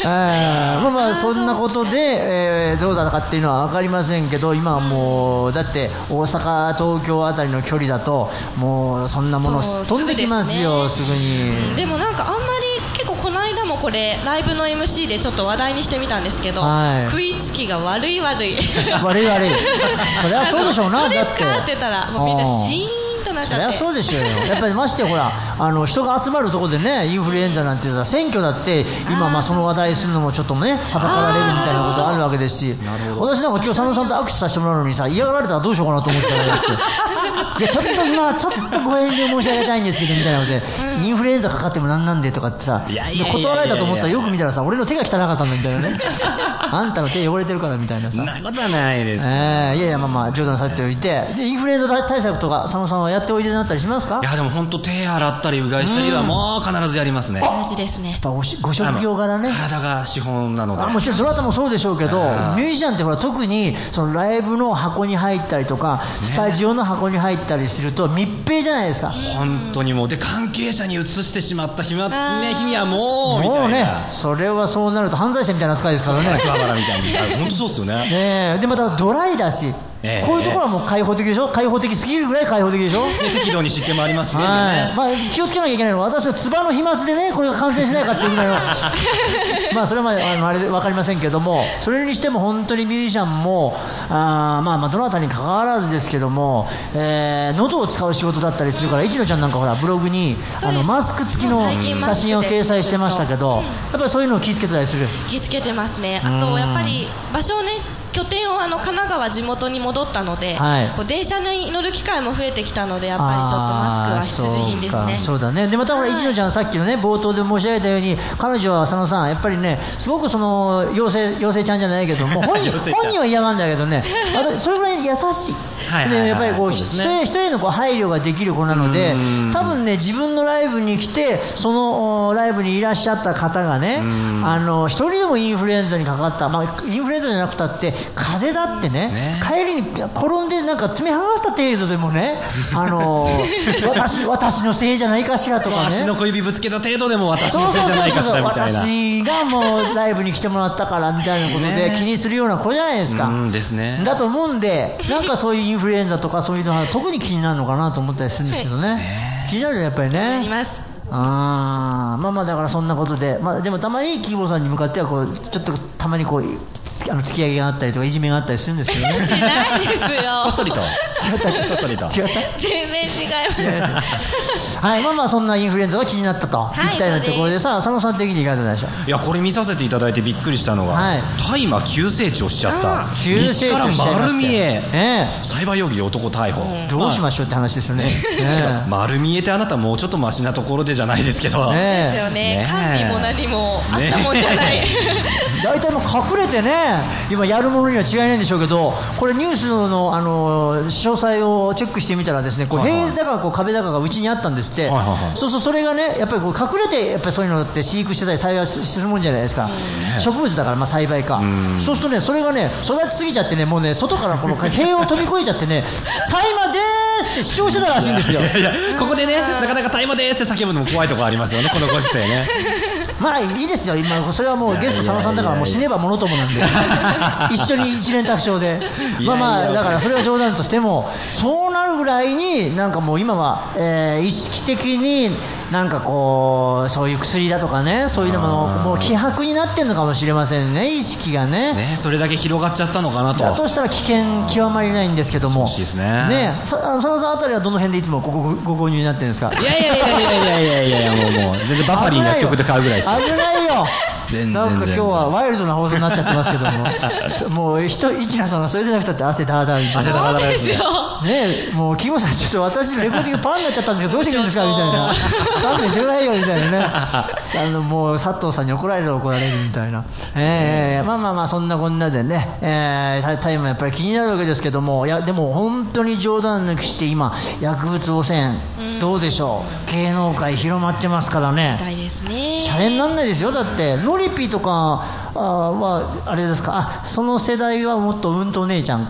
えー、まあまあそんなことで、えー、どうだかっていうのは分かりませんけど、今はもうだって大阪東京あたりの距離だともうそんなもの飛んできますよ、すぐに。 でもなんかあんまり結構この間もこれライブの エムシー でちょっと話題にしてみたんですけど、はい、食いつきが悪い悪い悪い悪いそれはそうでしょうな。 だってそうですかって言ったらもうみんなシーンとなっちゃって。 そりゃそうでしょうよ。やっぱりましてほらあの人が集まるところでね、インフルエンザなんて言ったら選挙だって今まあその話題するのもちょっとねはばかられるみたいなことあるわけですし、私なんか今日佐野さんと握手させてもらうのにさ、嫌がられたらどうしようかなと思ったらいやちょっと今ちょっとご遠慮申し上げたいんですけどみたいなので、インフルエンザかかってもなんなんでとかってさ、断られたと思ったらよく見たらさ、俺の手が汚かったんだみたいなねあんたの手汚れてるからみたいなさ。 そんなことはないです、 えー、いやいやまあまあ冗談されておいて、でインフルエンザ対策とか佐野さんはやっておいでになったりしますか？ いやでも本当手洗ったりうがいしたりはもう必ずやりますね。 大事ですね。 やっぱご職業柄ね、 体が資本なので。 あもちろんどなたもそうでしょうけど、ミュージシャンってほら特にそのライブの箱に入ったりとか、ね、スタジオの箱に入ったりすると密閉じゃないですか。 本当にもうで関係者に移してしまった日は、ね、日にはもうみたいな。 もうね、それはそうなると犯罪者みたいな扱いですからね。 秋葉原みたいに本当そうですよね。 ねでまたドライだし、えー、こういうところはもう開放的でしょ。開放的すぎるぐらい開放的でしょ。 適度に湿気もありますしね。 はい、まあ、気をつけなきゃいけないのは私の唾の飛沫でねこれが感染しないかっていうぐらいのまあそれはあのあれで分かりませんけども、それにしても本当にミュージシャンもあまあまあどなたに関わらずですけども、えー、喉を使う仕事だったりするから、一野ちゃんなんかほらブログにあのマスク付きの写真を掲載してましたけど、やっぱりそういうのを気をつけてたりする。 気をつけてますね。あとやっぱり場所をね、拠点をあの神奈川地元に戻ったので、はい、こう電車に乗る機会も増えてきたので、やっぱりちょっとマスクは必需品ですね。 そうだね。でまたほら、はい、一野ちゃんさっきのね冒頭で申し上げたように、彼女は佐野さんやっぱりねすごくその妖精妖精ちゃんじゃないけども本人本人は嫌なんだけどね、それぐらい優しい。はいはいはい、でやっぱりこう、ね、人へ人へのこう配慮ができる子なので、多分ね自分のライブに来てそのライブにいらっしゃった方がね、あの一人でもインフルエンザにかかった、まあ、インフルエンザじゃなくたって風邪だってね、ね帰りに転んでなんか爪剥がした程度でもね、あの私, 私のせいじゃないかしらとかね、 足の小指ぶつけた程度でも私のせいじゃないかしらみたいな、 私がもうライブに来てもらったからみたいなことで気にするような子じゃないですか。 うんですね。 だと思うんで、なんかそういうインフルエンザとかそういうのは特に気になるのかなと思ったりするんですけどね。気になるよやっぱりね。 なります。 あまあまあだからそんなことで、まあ、でもたまにキーボーさんに向かってはこうちょっとたまにこうあの突き上げがあったりとかいじめがあったりするんですけどね。 ないですよ。 こっそりと。違ったこっそりと。違った。 全然違います。 はい、まあまあそんなインフルエンザが気になったと、はい、いったようなところでさ、佐野さん的にいかがでしょう。 いやこれ見させていただいてびっくりしたのが、はい、大麻急成長しちゃった。 急成長しちゃいました。 丸見え。 ええ。栽培容疑で男逮捕。 うん、どうしましょうって話ですよね。 ええ、丸見えってあなたもうちょっとマシなところでじゃないですけど。 ええ、ですよね。管理も何もあったもんじゃない。 大体もう隠れてね、今やるものには違いないんでしょうけど、これニュース の, あの詳細をチェックしてみたらですね、こう塀だかこう壁だかがうちにあったんですって、はいはいはい、そうそう、それがねやっぱりこう隠れてやっぱりそういうのって飼育してたり栽培するもんじゃないですか。植物だからまあ栽培か。そうするとねそれがね育ちすぎちゃってね、もうね外からこの塀を飛び越えちゃってね大麻でーすって主張してたらしいんですよ。いやいやここでねなかなか大麻でーすって叫ぶのも怖いところありますよね、このご時世ね。 まあいいですよ、今それはもうゲスト佐野さんだからもう死ねばものともなんで一緒に一連卓勝でまあまあだからそれは冗談としても、そうなるぐらいになんかもう今は、えー、意識的になんかこうそういう薬だとかね、そういうのももう希薄になってるのかもしれませんね、意識が ね, ねそれだけ広がっちゃったのかなと。 だとしたら危険極まりないんですけども、 そうですね。 ね佐野さんあたりはどの辺でいつもご, ご, ご購入になってるんですか。 いやいやいやいやいやいやいやいやもうもう全然バファリン薬局で買うぐらいです。 危ないよ。 全然なんか今日はワイルドな放送になっちゃってますけどももう一一名さんはそれでなくたって汗だーだーみたいな。 汗だーだーですよ。 ねえもうキモさんちょっと私レコーディングパンになっちゃったんですけどどうしてるんですかみたいな。勘弁してくださいよみたいなね。あのもう佐藤さんに怒られる怒られるみたいな。えー、まあまあまあそんなこんなでね、えー、タイムやっぱり気になるわけですけども、いやでも本当に冗談抜きして今薬物汚染、うん、どうでしょう、芸能界広まってますからね。 大ですね。 シャレになんないですよ。だってノリピーとかあはあれですか、あその世代はもっとうんと姉ちゃんか、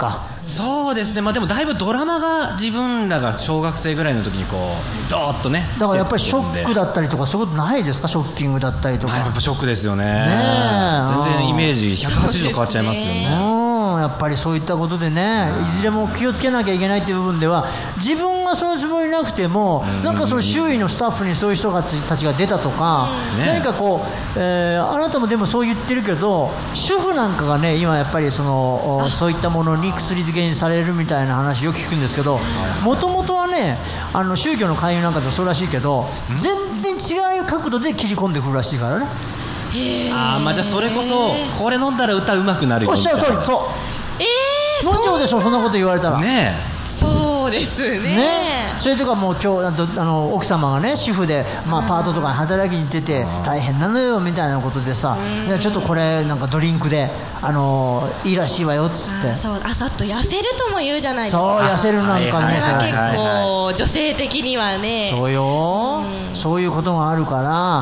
そうですね、まあ、でもだいぶドラマが自分らが小学生ぐらいの時にこうドーッとね、 だからやっぱりショックだったりとかそういうことないですか？ショッキングだったりとか、 まあ、やっぱショックですよね。 ね全然イメージひゃくはちじゅうど変わっちゃいますよね。 うん、やっぱりそういったことでね、いずれも気をつけなきゃいけないという部分では、自分はそういうつもりなくても、なんかその周囲のスタッフにそういう人たちが出たとか、ね、何かこう、えー、あなたもでもそう言ってるけど、主婦なんかがね、今やっぱりそのそういったものに薬漬けにされるみたいな話よく聞くんですけど、もともとはね、あの宗教の勧誘なんかでもそうらしいけど、全然違う角度で切り込んでくるらしいからね。 あー、まあ、じゃあそれこそこれ飲んだら歌うまくなるよおっしゃる通り、そう、えー、飲んじゃうでしょ、そんなこと言われたらねえ。そうですね。 ね、それとかもう今日あの奥様がね主婦で、まあ、パートとかに働きに行ってて大変なのよみたいなことでさ、いやちょっとこれなんかドリンクであのいいらしいわよっつって、 あ、そう、あさっと痩せるとも言うじゃないですか。 そう、痩せるなんかね、 それは結構女性的にはね、 そうよ、うん、そういうことがあるから、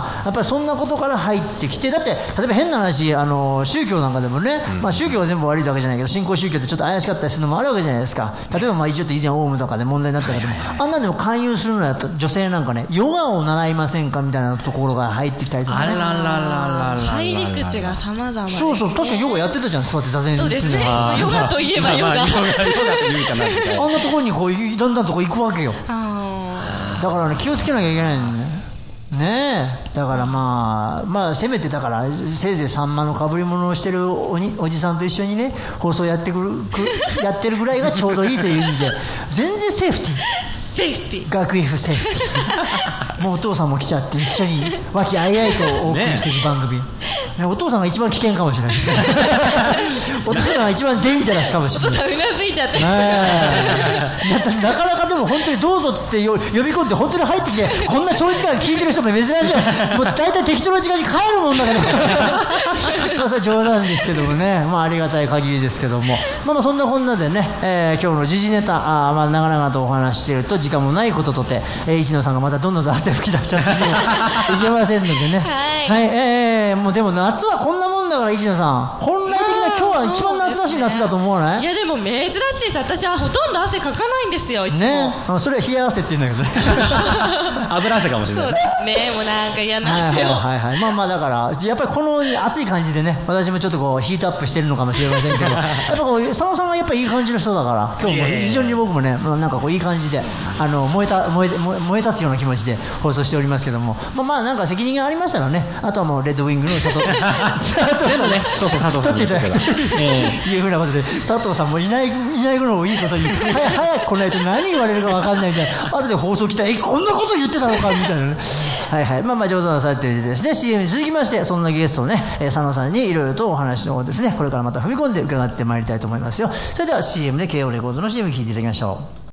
やっぱりそんなことから入ってきて、だって例えば変な話、あの宗教なんかでもね、うん、まあ、宗教は全部悪いわけじゃないけど、新興宗教ってちょっと怪しかったりするのもあるわけじゃないですか。例えばまあ一応以前オウムとかで問題になったけども、あんなでも勧誘するのは女性なんかね、ヨガを習いませんかみたいなところが入ってきたりとか、ね、 あらららららら、 入り口が様々、ね、 そうそう、確かにヨガやってたじゃん、そうやって座禅に。 そうですね、ヨガといえばヨガ、まあ、ヨガというかなみたいな、 あんなところにこうだんだんとこ行くわけよ。あ、だからね、気をつけなきゃいけないんだね。ねえ、だからまあ、まあ、せめてだからせいぜいさんまのかぶり物をしてるおにおじさんと一緒にね放送やってくるくやってるぐらいがちょうどいいという意味で、全然セーフティーセーフティー学位不セーフティーもうお父さんも来ちゃって一緒に和気あいあいとお送りしていく番組、ね、お父さんが一番危険かもしれないお父さんが一番デンジャラスかもしれない。 お父さんうなずいちゃってな, なかなかでも本当にどうぞっつって呼び込んで本当に入ってきてこんな長時間聞いてる人も珍しい。もう大体適当な時間に帰るもんだけどまあそれ冗談ですけどもね、まあ、ありがたい限りですけども、まあ、まあそんなこんなでね、えー、今日の時事ネタ、あ、まあ、長々とお話ししていると時間もないこととて、えー、一野さんがまたどんどん汗吹き出しちゃっていけませんのでね、はい、はい、えー、もうでも夏はこんなもんだから、一野さん本来的な今日は一番夏らしい夏だと思わない？ いやでも珍しいです。私はほとんど汗かかないんですよ、いつもね。あ、それは冷や汗って言うんだけどね油汗かもしれない。 そうですね、もうなんか嫌なんですよ。 はいはいはい、はい、まあまあだからやっぱりこの暑い感じでね、私もちょっとこうヒートアップしてるのかもしれませんけどやっぱこう佐野さんがやっぱりいい感じの人だから今日も非常に僕もね、なんかこういい感じであの燃えた燃え燃え立つような気持ちで放送しておりますけども、まあまあなんか責任がありましたらね、あとはもうレッドウィングの佐藤佐藤さんね、そうそう佐藤さんに言ってたいうふうなことで、佐藤さんもいないいないのをいいことに早, 早く来ないと何言われるか分かんないみたいな、後で放送来たらえこんなこと言ってたのかみたいなねはいはい、まあまあ上手なされているですね。 シーエム に続きまして、そんなゲストをね、えー、佐野さんにいろいろとお話の方ですね、これからまた踏み込んで伺ってまいりたいと思いますよ。それでは シーエム で ケーオー レコードの シーエム 聴いていただきましょう。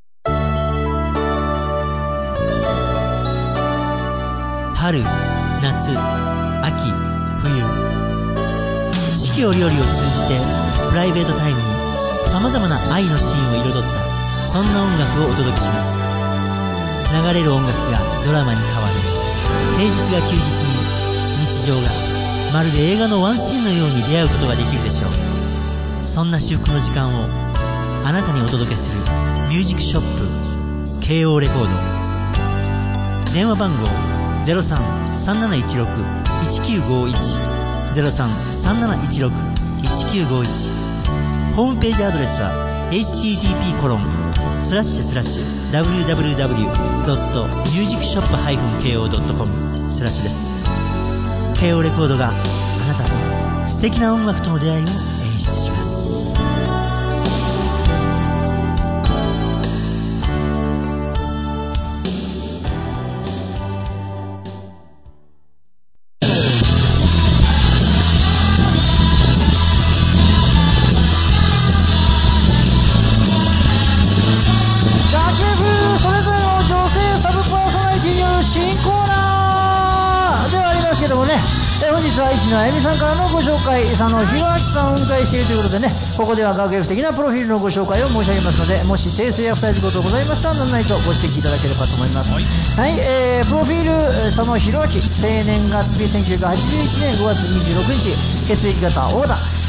春、夏、秋、冬、四季折々を通じてプライベートタイムにさまざまな愛のシーンを彩ったそんな音楽をお届けします。流れる音楽がドラマに変わる、平日が休日に日常がまるで映画のワンシーンのように出会うことができるでしょう。そんな至福の時間をあなたにお届けするミュージックショップ ケーオー レコード。電話番号 ゼロさん さんなないちろく いちきゅうごいち ゼロさん さんなないちろく いちきゅうごいち。ホームページアドレスは エイチティーティーピーコロンスラッシュスラッシュダブリューダブリューダブリュードットミュージックショップハイフンケーオードットコム スラッシュです。 ケーオー レコードがあなたと素敵な音楽との出会いを演出します。 佐野弘明さんをお迎えしているということでね、ここでは学園的なプロフィールのご紹介を申し上げますので、もし訂正や不正事項ございましたら何々とご指摘いただければと思います。はい、はい、えー、プロフィール佐野弘明、生年月日せんきゅうひゃくはちじゅういちねんごがつにじゅうろくにち、血液型 O 型、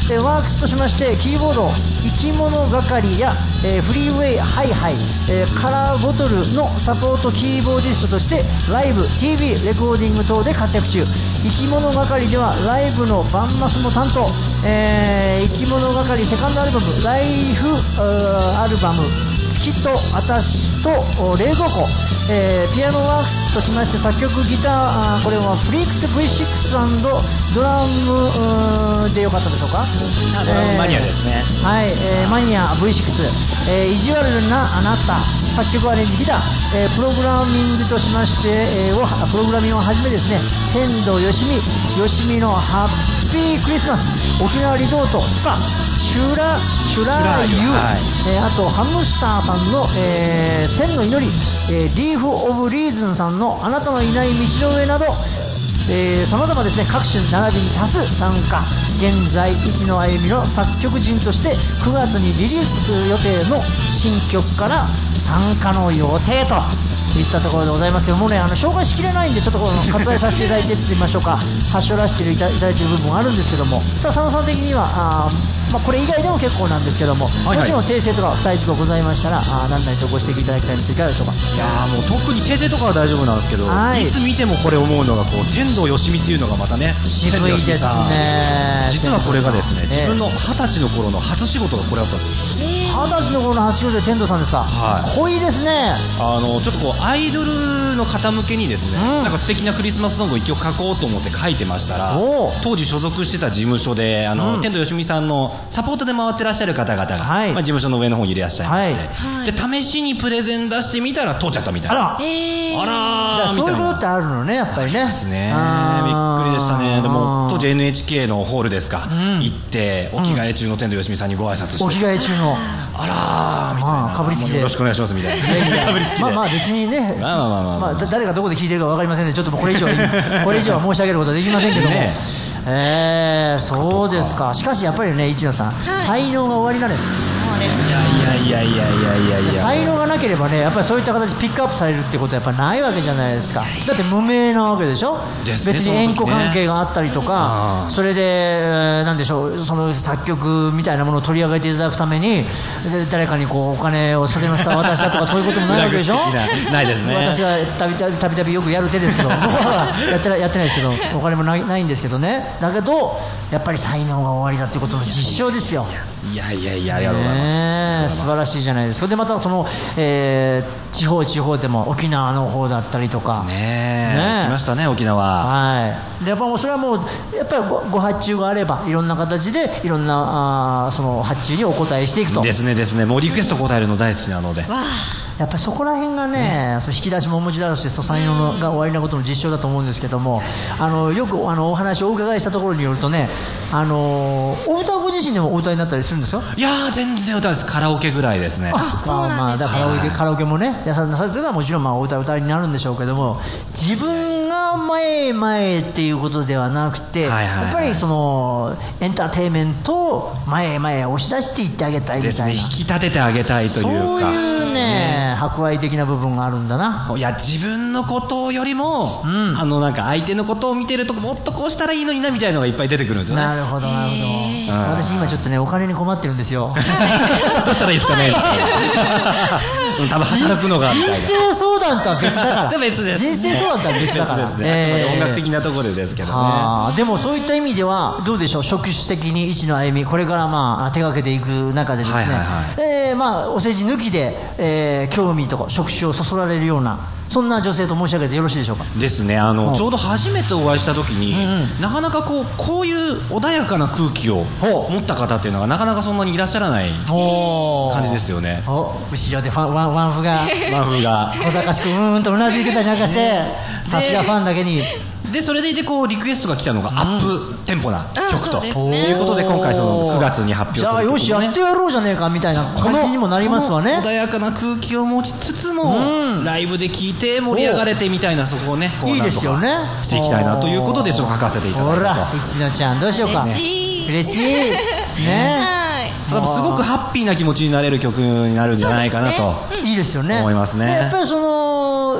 えー、ワークスとしましてキーボード生き物係や、えー、フリーウェイハイハイ、えー、カラーボトルのサポートキーボーディストとしてライブ ティービー レコーディング等で活躍中。生き物係ではライブのバンマスも担当、えー、生き物係セカンドアルバムライフアルバム月と私と冷蔵庫、えー、ピアノワークスとしまして作曲ギター、あこれはフリークス ブイシックス& ドラムでよかったでしょうか。 ドラムマニアですね、 えー、はい、えー、マニア ブイシックス、えー、意地悪なあなた作曲アレンジギター、えー、プログラミングとしまして、えー、をプログラミングをはじめですね天童よしみよしみのハッピークリスマス沖縄リゾートスパシュラシュラユ、はい、えー、あとハムスターさんの、えー、千の祈り、えー、リーフオブリーズンさんのあなたのいない道の上などさまざまですね各種並びに多数参加。現在一の歩みの作曲人としてくがつにリリース予定の新曲から参加の予定といったところでございますけどもね、あの紹介しきれないんでちょっとこの割愛させていただいてって言いましょうか発祥らせていただいている部分があるんですけども、さあ佐野さん的にはあ、まあ、これ以外でも結構なんですけども、はいはい、もちろん訂正とか不対とかございましたらあ何々とご指摘いただきたいんですがいかがでしょうか。 いやもう特に訂正とかは大丈夫なんですけど、はい、いつ見てもこれ思うのがこう天童よしみっていうのがまたね渋いですね。 実はこれがですね、自分の二十歳の頃の初仕事がこれだったんですよ。 二十歳の頃の初仕事で天童さんですか。はい、濃いですね。 あのちょっとこうアイドルの方向けにですね、うん、なんか素敵なクリスマスソングを一曲書こうと思って書いてましたら、当時所属してた事務所であの、うん、天童よしみさんのサポートで回ってらっしゃる方々が、はい、まあ、事務所の上の方にいらっしゃいまして、はい、で試しにプレゼン出してみたら通っちゃったみたいな。あら、 えー、あらーみたいな。そういうことってあるのねやっぱりね。 ですね。びっくりでしたね。でも当時 エヌエイチケー のホールですか、うん、行ってお着替え中の天童よしみさんにご挨拶して、 お着替え中のあらーみたいな、 かぶりつきでよろしくお願いしますみたいなかぶりつきで、 まあまあ別にね、まあまあまあまあ、まあ、誰がどこで聞いてるか分かりませんね。ちょっとこれ以上これ以上は申し上げることはできませんけども、ね、えー、そうですか。しかしやっぱりね一野さん、はい、才能が終わりなのよ。 そうですね。 いやいやいやいやいやいやいや、 才能がなければねやっぱりそういった形でピックアップされるってことはやっぱないわけじゃないですか。だって無名なわけでしょ。ですね、別に縁故関係があったりとか、それで、えー、なんでしょう、その作曲みたいなものを取り上げていただくために誰かにこうお金をそれの下渡したとかそういうこともないわけでしょないですね。 私はたびたびたびたびよくやる手ですけど僕はやってないやってないですけどお金もない、ないんですけどね。だけどやっぱり才能が終わりだっていうことの実証ですよ。 いやいやいやありがとうございます、 ね、素晴らしいじゃないですか。でまたその、えー、地方地方でも沖縄の方だったりとかねえ、ね、来ましたね沖縄。 はい。でやっぱもうそれはもうやっぱり ご, ご発注があればいろんな形でいろんなあその発注にお答えしていくと。 ですねですね。もうリクエスト答えるの大好きなので、 やっぱりそこら辺が ね, ねその引き出しもお持ちだし才能が終わりなことの実証だと思うんですけども、あのよくあのお話をお伺いしたところによるとね、あのお歌ご自身でもお歌いになったりするんですよ。 いやー全然歌です。カラオケぐらいですね。 あまあまあだからカラオケ、はい、カラオケもねなされてるのはもちろんまあお歌歌いになるんでしょうけども、自分が前へ前へっていうことではなくて、はいはいはい、やっぱりそのエンターテインメントを前へ前へ押し出していってあげたいみたいなですね。 引き立ててあげたいというか、 そういうね博愛的な部分があるんだな。 いや自分のことよりも、うん、あのなんか相手のことを見てるともっとこうしたらいいのになみたいなのがいっぱい出てくるんですよね。 なるほどなるほど、うん、私今ちょっとねお金に困ってるんですよどうしたらいいですかね多分働くのがみたいな。 人生相談とは別だから別です、ね、 人生相談とは別だから別です、ね、えー、音楽的なところですけどね。 あでもそういった意味ではどうでしょう、職種的に一の歩みこれからまあ手がけていく中でですね、はいはいはい、えー、まあお世辞抜きで、えー、興味とか職種をそそられるようなそんな女性と申し上げてよろしいでしょうか。 ですね。あのちょうど初めてお会いした時に、うんうん、なかなかこうこういう穏やかな空気を持った方っていうのがなかなかそんなにいらっしゃらない感じですよね。 お後ろでファンワンワンフがワンフが小賢しくうーんとうなずいてたりなんかして、さすがファンだけに。 でそれでいてこうリクエストが来たのがアップテンポな曲ということで、今回そのくがつに発表する曲、ね、 じゃあよしやってやろうじゃねえかみたいな感じにもなりますわね。 穏やかな空気を持ちつつも、うん、ライブで聴いて盛り上がれてみたいな、そこをねこういいですよねしていきたいなということでちょっと書かせていただいたと。ほら一野ちゃんどうしようか。 嬉しい嬉しいね多分すごくハッピーな気持ちになれる曲になるんじゃないかなと、 ね、いいですよね。 思いますね。 やっぱりその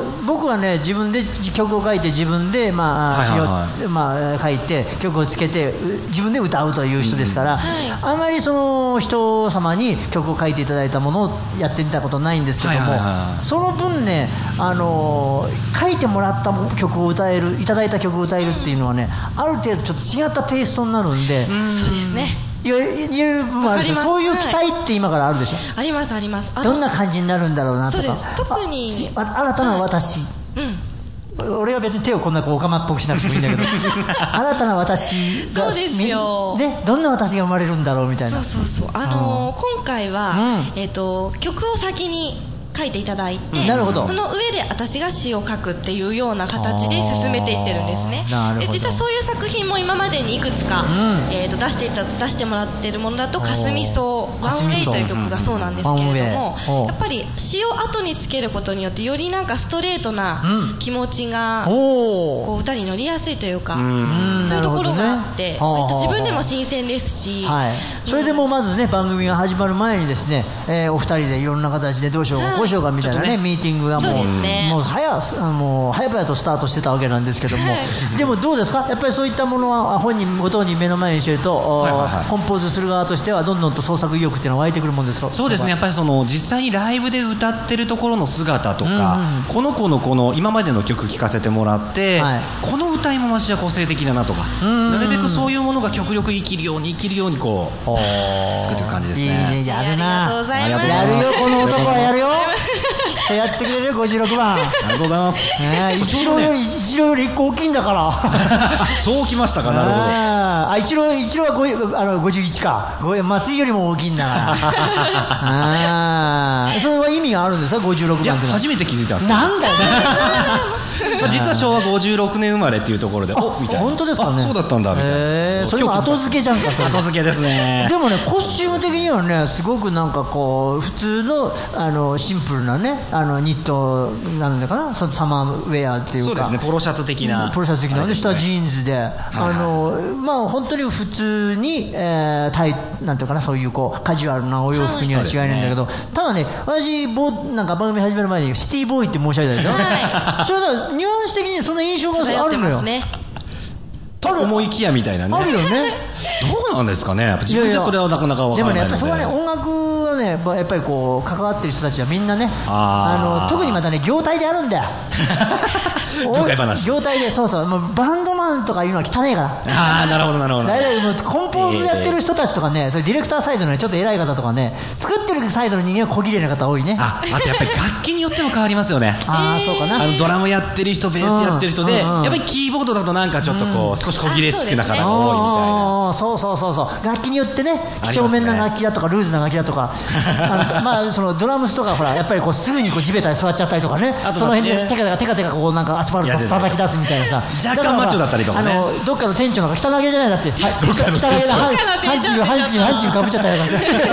僕はね自分で曲を書いて自分でまあ詩をまあ書いて曲をつけて自分で歌うという人ですから、うんはい、あまりその人様に曲を書いていただいたものをやってみたことないんですけども、はいはいはい、その分ねあの書いてもらった曲を歌えるいただいた曲を歌えるっていうのはねある程度ちょっと違ったテイストになるんで、 うん、そうですね。 言える部分もあるでしょ。そういう期待って今からあるでしょ、はい、 ありますあります。 どんな感じになるんだろうなとか。 そうです。特に新たな私、はい、うん、俺は別に手をこんなこうおかまっぽくしなくてもいいんだけど新たな私がそうですよ、 ね、どんな私が生まれるんだろうみたいな。 そうそうそう、あのー、今回は、うんえー、と曲を先に書いていただいて、 なるほど。 その上で私が詩を書くっていうような形で進めていってるんですね。で実はそういう作品も今までにいくつか、うんえー、と出していた出してもらっているものだと「かすみそう」「ワンウェイ」という曲がそうなんですけれども、うん、やっぱり詩を後につけることによってよりなんかストレートな気持ちが、うん、こう歌に乗りやすいというか、うん、そういうところがあって、ね、自分でも新鮮ですし、 はい、それでもまずね番組が始まる前にですね、えー、お二人でいろんな形でどうしようか、はい、どうしようかみたいなね、ミーティングがもう、ね、もう早もう早々とスタートしてたわけなんですけどもでもどうですか、やっぱりそういったものは本人ご当人目の前にしてると、はいはいはい、コンポーズする側としてはどんどんと創作意欲っていうのは湧いてくるもんですか。 そうですね、やっぱりその実際にライブで歌ってるところの姿とか、うんうん、この子のこの今までの曲聴かせてもらって、はい、この歌い回しは個性的だなとか、なるべくそういうものが極力生きるように生きるようにこう作っていく感じですね。 いいね、やるな。 ありがとうございます。 やるよ、この男はやるよやってくれるごじゅうろくばん。 ありがとうございます。 一郎より一郎よりいっこ大きいんだからそうきましたか。なるほど。 あ一郎一郎はあのごじゅういちか、松井よりも大きいんだからあそれは意味があるんですか、ごじゅうろくばんって。 いや初めて気づいたんです。 なんだよまあ実はしょうわごじゅうろくねん生まれっていうところで、おみたいな。 本当ですかね。 そうだったんだみたいな。 えー、それも後付けじゃんか。 後付けですね。 でもねコスチューム的にはねすごくなんかこう普通のあのシンプルなねあのニットなんだかな、そのサマーウェアっていうか。 そうですね、ポロシャツ的な。 ポロシャツ的な、ね、下ジーンズで、はいはい、あのまあ本当に普通に、えー、タイなんていうかな、そういうこうカジュアルなお洋服には違いないんだけど、はい、ただね私ボなんか番組始める前にシティボーイって申し上げたでしょ、はい、それはニュアンス的にその印象があるのよ。 と思いきやみたいなね。 あるよね。 どうなんですかね。やっぱ自分じゃそれはなかなか分からないので。 でもねやっぱりそこはね音楽はねやっぱりこう関わってる人たちはみんなね、あの特にまたね業態であるんだよ。 業界話。 業態でそうそう、もうバンドマンとかいうのは汚いから。 ああなるほどなるほど。 大体もうコンポーズやってる人たちとかね、それディレクターサイドの、ね、ちょっと偉い方とかね、作ってるサイドの人間は小綺麗な方多いね。 ああとやっぱり楽器によっても変わりますよね。 ああそうかな。 あのドラムやってる人ベースやってる人で、うんうん、やっぱりキーボードだとなんかちょっとこう、うん、少し小綺麗しくな方が多いみたいな。 そうそうそうそう、楽器によってね几帳面な楽器だとかルーズな楽器だとかあの、まあ、そのドラムスとかほらやっぱりこうすぐにこう地べたに座っちゃったりとかね、その辺でテカテカテカテカこうなんかアスファルト叩き出すみたいなさ、 若干マッチョだったりとかね、 あのどっかの店長なんか汚げじゃないだって、はい、どっかの店長汚げなハンチューハンチューハンチューかぶっちゃったりとか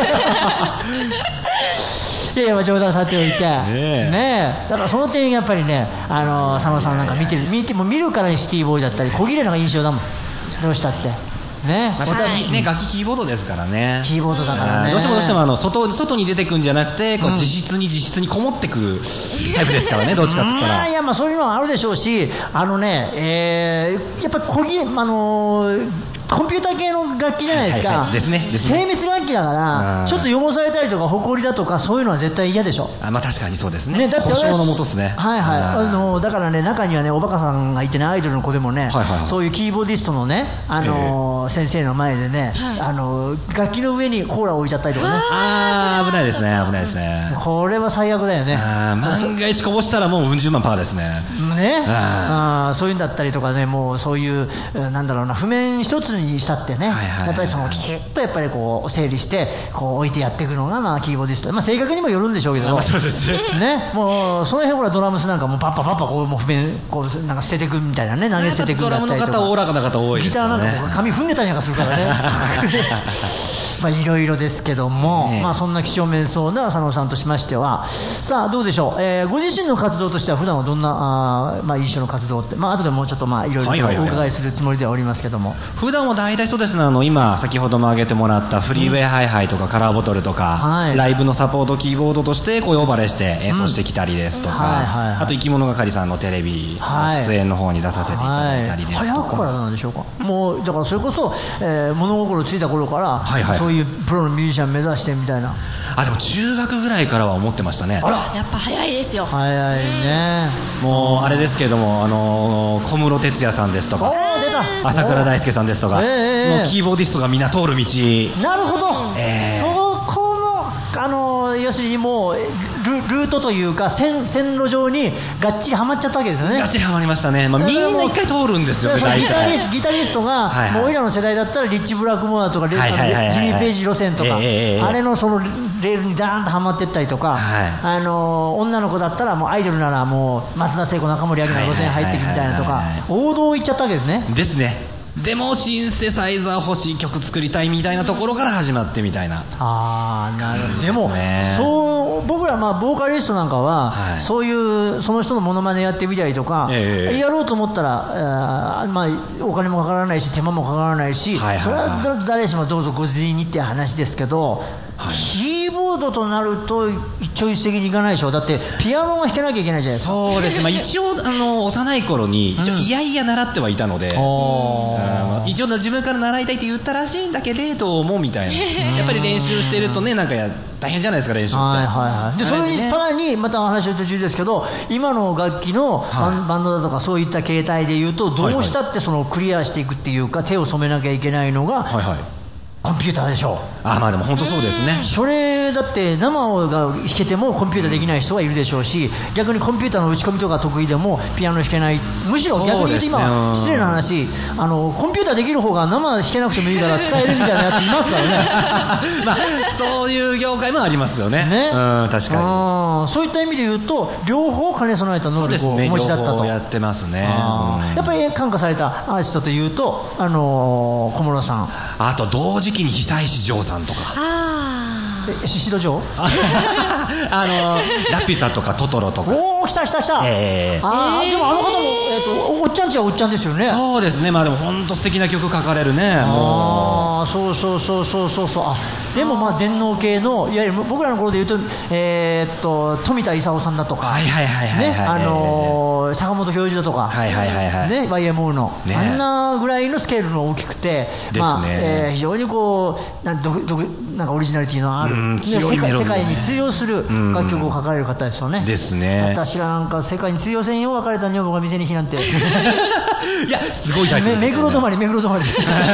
いやいや冗談さておいて、ねえ、ねえだからその点やっぱりね、あの佐野さんなんか見てる見ても見るからにシティボーイだったり小綺麗な印象だもん、どうしたってね、 まあ、はいね、楽器キーボードですからね。 キーボードだからね。 どうしてもどうしてもあの 外, 外に出てくんじゃなくて、こう自室に自室にこもってくタイプですからね、どっちかっつったら。 いやまあそういうのはあるでしょうし、あのね、えー、やっぱり小ぎあのー。コンピューター系の楽器じゃないですか、はいはい、 ですねですね、 精密楽器だからちょっと汚されたりとか埃だとかそういうのは絶対嫌でしょ。 あ、まあ、確かにそうです ね, ねだって故障のもとですね。 はいはい、あのだからね中にはねおバカさんがいてね、アイドルの子でもね、はいはいはい、そういうキーボーディストのね、あのー、先生の前でね、はい、あのー、楽器の上にコーラを置いちゃったりとかね。 あー危ないですね危ないですね。 これは最悪だよね。 あ万が一こぼしたらもううん十万パーですね。 ねああそういうんだったりとかね、もうそういうなんだろうな、譜面一つにしたってね、やっぱりそのきちっとやっぱりこう整理してこう置いてやっていくのがまあキーボーディスト、まあ、性格にもよるんでしょうけど、 まあ、そうですね、 ねもうその辺ほらドラムスなんかもパッパパッパこうもう譜面こうなんか捨てていくみたいなね、投げ捨てていくんだったりとか、 ドラムの方おおらかな方多いですからね。 ギターなんか紙踏んでたりなんかするからねまあいろいろですけども、ね、まあそんな几帳面そうな佐野さんとしましては、さあどうでしょう、えー、ご自身の活動としては普段はどんなあ、まあ、一緒の活動って、まあ後でもうちょっとまあいろいろお伺いするつもりではおりますけども、 普段は大体そうですね、あの今先ほども挙げてもらったフリーウェイハイハイとかカラーボトルとか、はい、ライブのサポートキーボードとしてこう呼ばれして演奏してきたりですとか、うんはいはいはい、あと生き物係さんのテレビの出演の方に出させていただいたりですとか、 はいはい、早くからなんでしょうか。もうだからそれこそ、えー、物心ついた頃から、はいはい、そういうプロのミュージシャン目指してみたいな。 あ、でも中学ぐらいからは思ってましたね。 あら、やっぱ早いですよ。 早いね。 もうあれですけれども、あの小室哲哉さんですとか、 出た朝倉大輔さんですとか、えー、もうキーボーディストがみんな通る道。 なるほど、えー、そこの、あの要するにもう ル, ルートというか 線, 線路上にがっちりはまっちゃったわけですよね。 がっちりはまりましたね、まあ、みんな一回通るんですよね。 ギタリスト、ギタリストが、はいはい、もう俺らの世代だったらリッチ・ブラックモアとか、はいはいはいはい、ジミー・ペイジ路線とか、えー、あれのそのレールにダーンとはまっていったりとか、はい、あの女の子だったらもうアイドルならもう松田聖子、中森明菜の路線入っていくみたいなとか、王道行っちゃったわけですね。 ですね。でもシンセサイザー欲しい、曲作りたいみたいなところから始まってみたいな。 あー、なるほど。でもそう僕ら、まあボーカリストなんかは、はい、そういうその人のモノマネやってみたりとか、えー、やろうと思ったら、あまあ、お金もかからないし手間もかからないし、はいはいはい、それは誰しもどうぞご自由にって話ですけど、はい、キーボードとなると一朝一夕にいかないでしょ。だってピアノが弾けなきゃいけないじゃないですか。 そうですね、まあ、一応あの幼い頃に一応いやいや習ってはいたので、うん、一応自分から習いたいって言ったらしいんだけれどもみたいなやっぱり練習してるとね、なんかや大変じゃないですか、練習って。はいはいはい。でそれにさらにまたお話の途中ですけど、今の楽器のバンドだとかそういった形態でいうと、どうしたってそのクリアしていくっていうか、手を染めなきゃいけないのが、はいはい、コンピューターでしょう。 あ、まあでも本当そうですね。 それだって生が弾けてもコンピューターできない人がいるでしょうし、逆にコンピューターの打ち込みとか得意でもピアノ弾けない、むしろ逆に言うと今失礼な話、あのコンピューターできる方が生弾けなくてもいいから使えるみたいなやついますからねまあそういう業界もありますよね。ね、うん、確かに。あ、 そういった意味で言うと両方兼ね備えた能力をお持ちだったと。そうですね、両方やってますね。 うん、やっぱり感化されたアーティストというと、あのー、小室さん、 あと同時期に久石譲さんとか。 あえ、シシド嬢あのラピュタとかトトロとか。 おお、来た来た来た、えー、あー、でもあの方も、えー、とおっちゃんちはおっちゃんですよね。 そうですね、まあでも本当素敵な曲書かれるね。 ああ、そうそうそうそうそうそう。あ、でもまあ電脳系の、いわゆる僕らの頃で言うと、えー、っと富田勲さんだとか、 はいはいはいはい、はい、 ね、あのー、坂本教授だとか、 はいはいはいはい、 ね、ワイエムオー の、ね、あんなぐらいのスケールの大きくて、 ですね、 まあ、えー、非常にこうなんどどなんかオリジナリティのある、ね、世界、世界に通用する楽曲を書かれる方ですよね。 ですね。 私らなんか世界に通用せんよ、別れた女房が店に火なんていや、すごいタイトルですよね。 目黒止まり、目黒止まり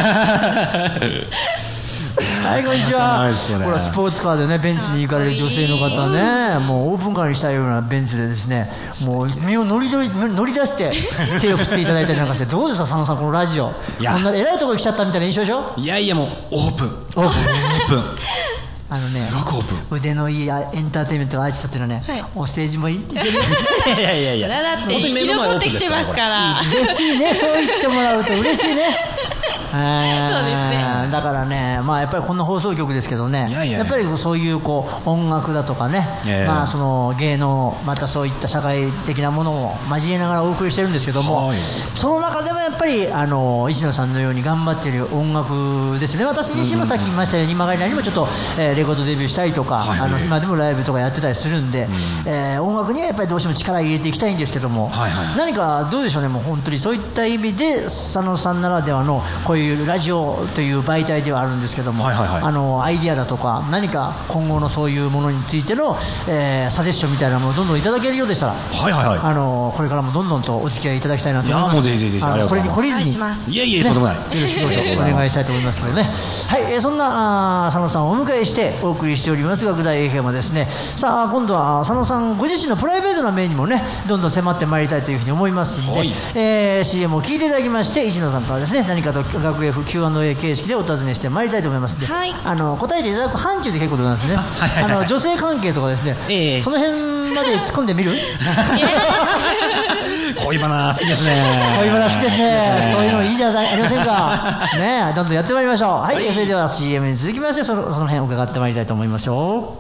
はい、こんにちは。ほら、スポーツカーでね、ベンツに行かれる女性の方ね、もうオープンカーにしたようなベンツでですね、もう身を乗り乗り出して手を振っていただいたりなんかして、どうですか佐野さん、このラジオ、こんな偉いところに来ちゃったみたいな印象でしょ。 いやいや、もうオープン、オープン、オープンあのね、 すごくオープン、 腕のいいエンターテインメントがアーティストっていうのはね、はい、お政治もいいって言ってるいやいやいや、 だって生き残ってきてますから。 嬉しいね、そう言ってもらうと嬉しいねそうですね。 だからね、まあ、やっぱりこんな放送局ですけどね、いやいやいや、やっぱりそういうこう音楽だとかね、まあ、その芸能、またそういった社会的なものを交えながらお送りしてるんですけども、その中でもやっぱりあの石野さんのように頑張っている音楽ですね。私自身もさっき言いましたように、今がりなりにもちょっと、えー、レコードデビューしたりとか、はい、あの今でもライブとかやってたりするんで、うん、えー、音楽にはやっぱりどうしても力を入れていきたいんですけども、はいはい、何かどうでしょうね、もう本当にそういった意味で佐野さんならではのこういうラジオという媒体ではあるんですけども、はいはいはい、あのアイディアだとか何か今後のそういうものについての、えー、サジェスションみたいなものをどんどんいただけるようでしたら、はいはいはい、あのこれからもどんどんとお付き合いいただきたいなと思います。いや、もうぜひぜひぜひ、あのこれに懲りずに、 いやいや、とんでもない、 よろしくどうぞお願いしたいと思いますけどね。はい、えー、そんな佐野さんをお迎えしてお送りしております学大 エフエム はですね、さあ今度は佐野さんご自身のプライベートな面にもね、どんどん迫ってまいりたいというふうに思いますので、えー、シーエム を聞いていただきまして、石野さんからですね、何かと学 F キューアンドエー 形式でお尋ねしてまいりたいと思いますので、はい、あの答えていただく範疇で結構でございますね。あ、はいはいはい、あの女性関係とかですね、えー、その辺まで突っ込んでみるこ恋バナ好きですね。 恋バナ好きですね。そういうのいいじゃありませんか。ねえ、どんどんやってまいりましょう。はい、はい、それでは シーエム に続きましてその、その辺伺ってまいりたいと思いますよ。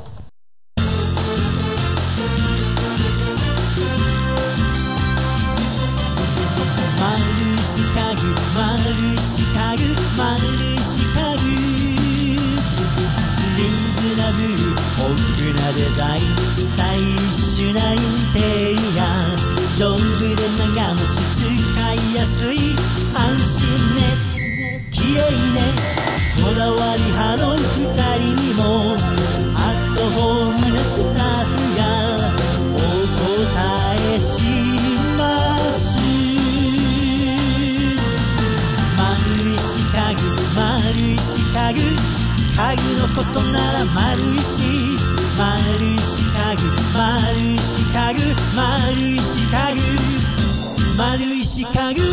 デザインスタイリッシュなインテリア丈夫で長持ち使いやすい安心ね綺麗ねこだわり派のふたりにもアットホームなスタッフがお答えします丸石家具丸石家具家具のことなら丸石丸石家具丸石家具丸石家具丸石家具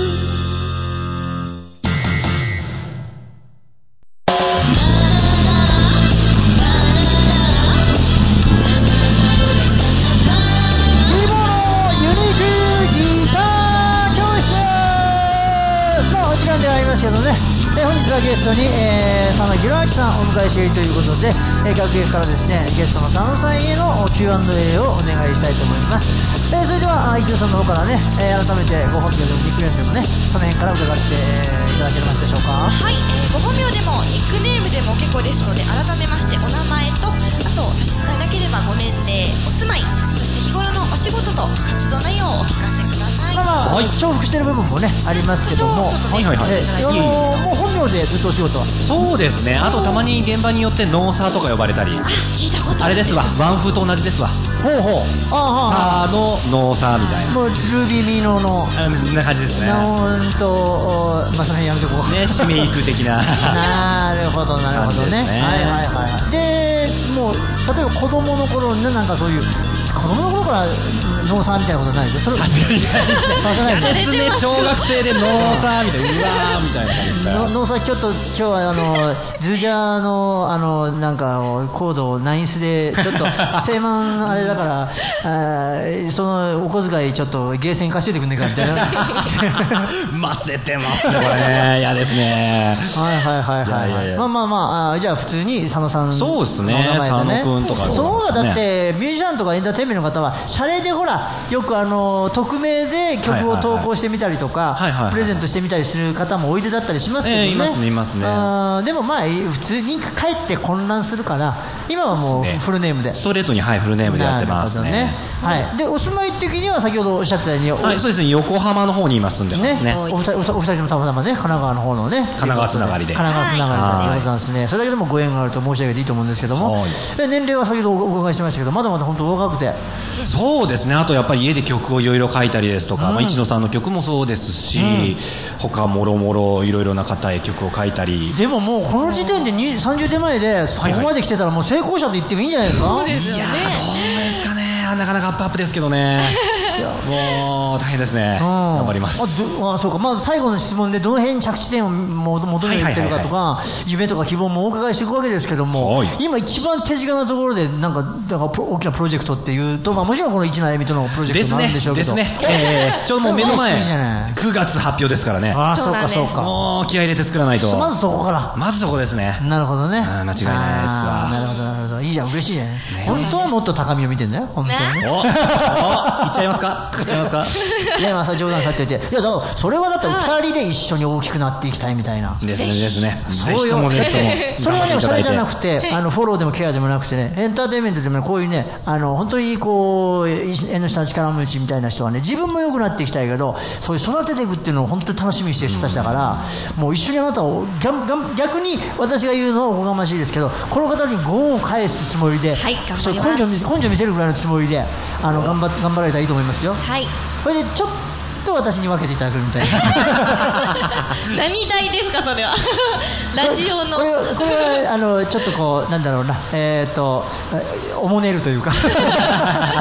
ゲストに、えー、佐野弘明さんをお迎えしているということで、えー、楽屋からですねゲストの佐野さんへの キューアンドエー をお願いしたいと思います。えー、それでは石田さんの方からね、えー、改めてご本名でもニックネームでもねその辺から伺って、えー、いただけますでしょうか。 はい、えー、ご本名でもニックネームでも結構ですので改めましてお名前とあと差し支えなければご年齢お住まいそして日頃のお仕事と活動内容をお聞かせください。 まあまあ、はい、重複してる部分もねありますけども、 はいはいはい、 えー、あのー、もう本名でずっとお仕事はそうですね。あとたまに現場によってノーサーとか呼ばれたり、 あ、聞いたことある。 あれですわ、ワンフーと同じですわ。 ほうほう、 あーのノーサーみたいな、 もうルービーミーノのあんな感じですね。 なんと、まあその辺やめとこうね、シメイク的ななるほどなるほどね、ね、はいはいはい。でもう例えば子供の頃にねなんかそういう子供の頃からノーサーみたいなことないでしょ。 さすがにないですね。小学生でノーサーみたいな、うわーみたいな感じですか。 ノーサーちょっと今日はあのズージャーのあのなんかコードをナインスでちょっと正門あれだからあそのお小遣いちょっとゲーセン貸しといてくんねえかみたいなませてますねこれね。嫌ですね。 はいはいはいはい、いやいやいや、まあまあまあ、あじゃあ普通に佐野さんの名前でね。 そうですね、佐野くんとかそうだってミュージシャンとかエンターテインメントの方はシャレでほらよくあの匿名で曲を投稿してみたりとかプレゼントしてみたりする方もおいでだったりしますけどね、 えー、いますねいますね。 あでもまあ普通に帰って混乱するから今はもうフルネームでストレートに、はい、フルネームでやってますね。 ね、はい、でお住まい的には先ほどおっしゃってたように、 はい、そうですね、横浜の方に今住んでますね。 ね、お二人お二人ともたまたまね神奈川の方のね神奈川つながりで神奈川つながりでございますね。それだけでもご縁があると申し上げていいと思うんですけども、年齢は先ほどお伺いしましたけどまだまだ本当若くて。 そうですね。あとやっぱり家で曲をいろいろ書いたりですとか、うん、まあ、一野さんの曲もそうですし、うん、他もろもろいろいろな方へ曲を書いたり。 でももうこの時点でさんじゅう手前でそこまで来てたらもう成功者と言ってもいいんじゃないですか。 そうですよね。 いやどうですかね。なかなかアップアップですけどねいやもう大変ですね、うん、頑張ります。 ああそうか、まず最後の質問でどの辺に着地点を求めていってるかとか夢とか希望もお伺いしていくわけですけども、はい、今一番手近なところでなんかだから大きなプロジェクトっていうと、まあ、もちろんこの一内海とのプロジェクトもあるんでしょうけどですね、ですね、えー、ちょうどもう目の前くがつ発表ですからね。 ああそうかそうか、 もう気合い入れて作らないと。 まずそこからまずそこですね。 なるほどね、 間違いないですわ。 なるほどなるほど、いいじゃん、嬉しいね。本当はもっと高みを見てんだよ本当にね。 おお、いっちゃいますかいっちゃいますかいやまあ冗談さってて、いやだからそれはだってふたりで一緒に大きくなっていきたいみたいな。 ですねですね。 そうよ。それはね、それじゃなくて、あのフォローでもケアでもなくてね、エンターテインメントでもね、こういうね、あの本当にこう縁の下の力持ちみたいな人はね、自分も良くなっていきたいけど、そういう育てていくっていうのを本当に楽しみにしてる人たちだから、もう一緒にあなたを逆に私が言うのはおこがましいですけど、この方にご恩を返すつもりで、 はい、頑張ります。 根性根性見せるぐらいのつもりで、あの頑張頑張られたらいいと思いますよ。 はい。 これでちょっと私に分けていただけるみたいな。 何代ですかそれは。ラジオの。 これはこれはあのちょっとこうなんだろうな、えっ、ー、とおもねるというか。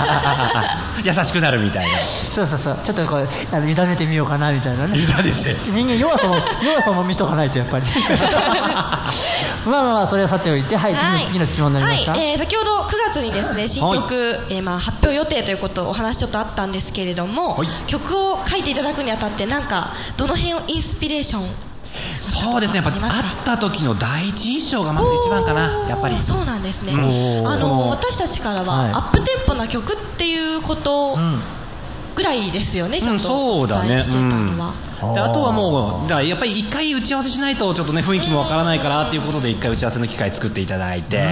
優しくなるみたいな。 そうそうそう、ちょっとこうあの委ねてみようかなみたいなね。 委ねて人間弱さも弱さも見しとかないとやっぱりまあまあまあそれはさておいて、はい、はい、次の質問になりますか。 はい、えー、先ほどくがつにですね新曲、はい、えー、まあ発表予定ということお話ちょっとあったんですけれども、はい、曲を書いていただくにあたってなんかどの辺をインスピレーション。 そうですね、やっぱり会った時の第一印象がまず一番かな、やっぱり。 そうなんですね、うん、あの私たちからは、はい、アップテンポな曲っていうことぐらいですよね、うん、ちょっとお伝えしてたのは。 であとはもうだからやっぱり一回打ち合わせしないとちょっとね雰囲気もわからないからっていうことで一回打ち合わせの機会作っていただいて、うん、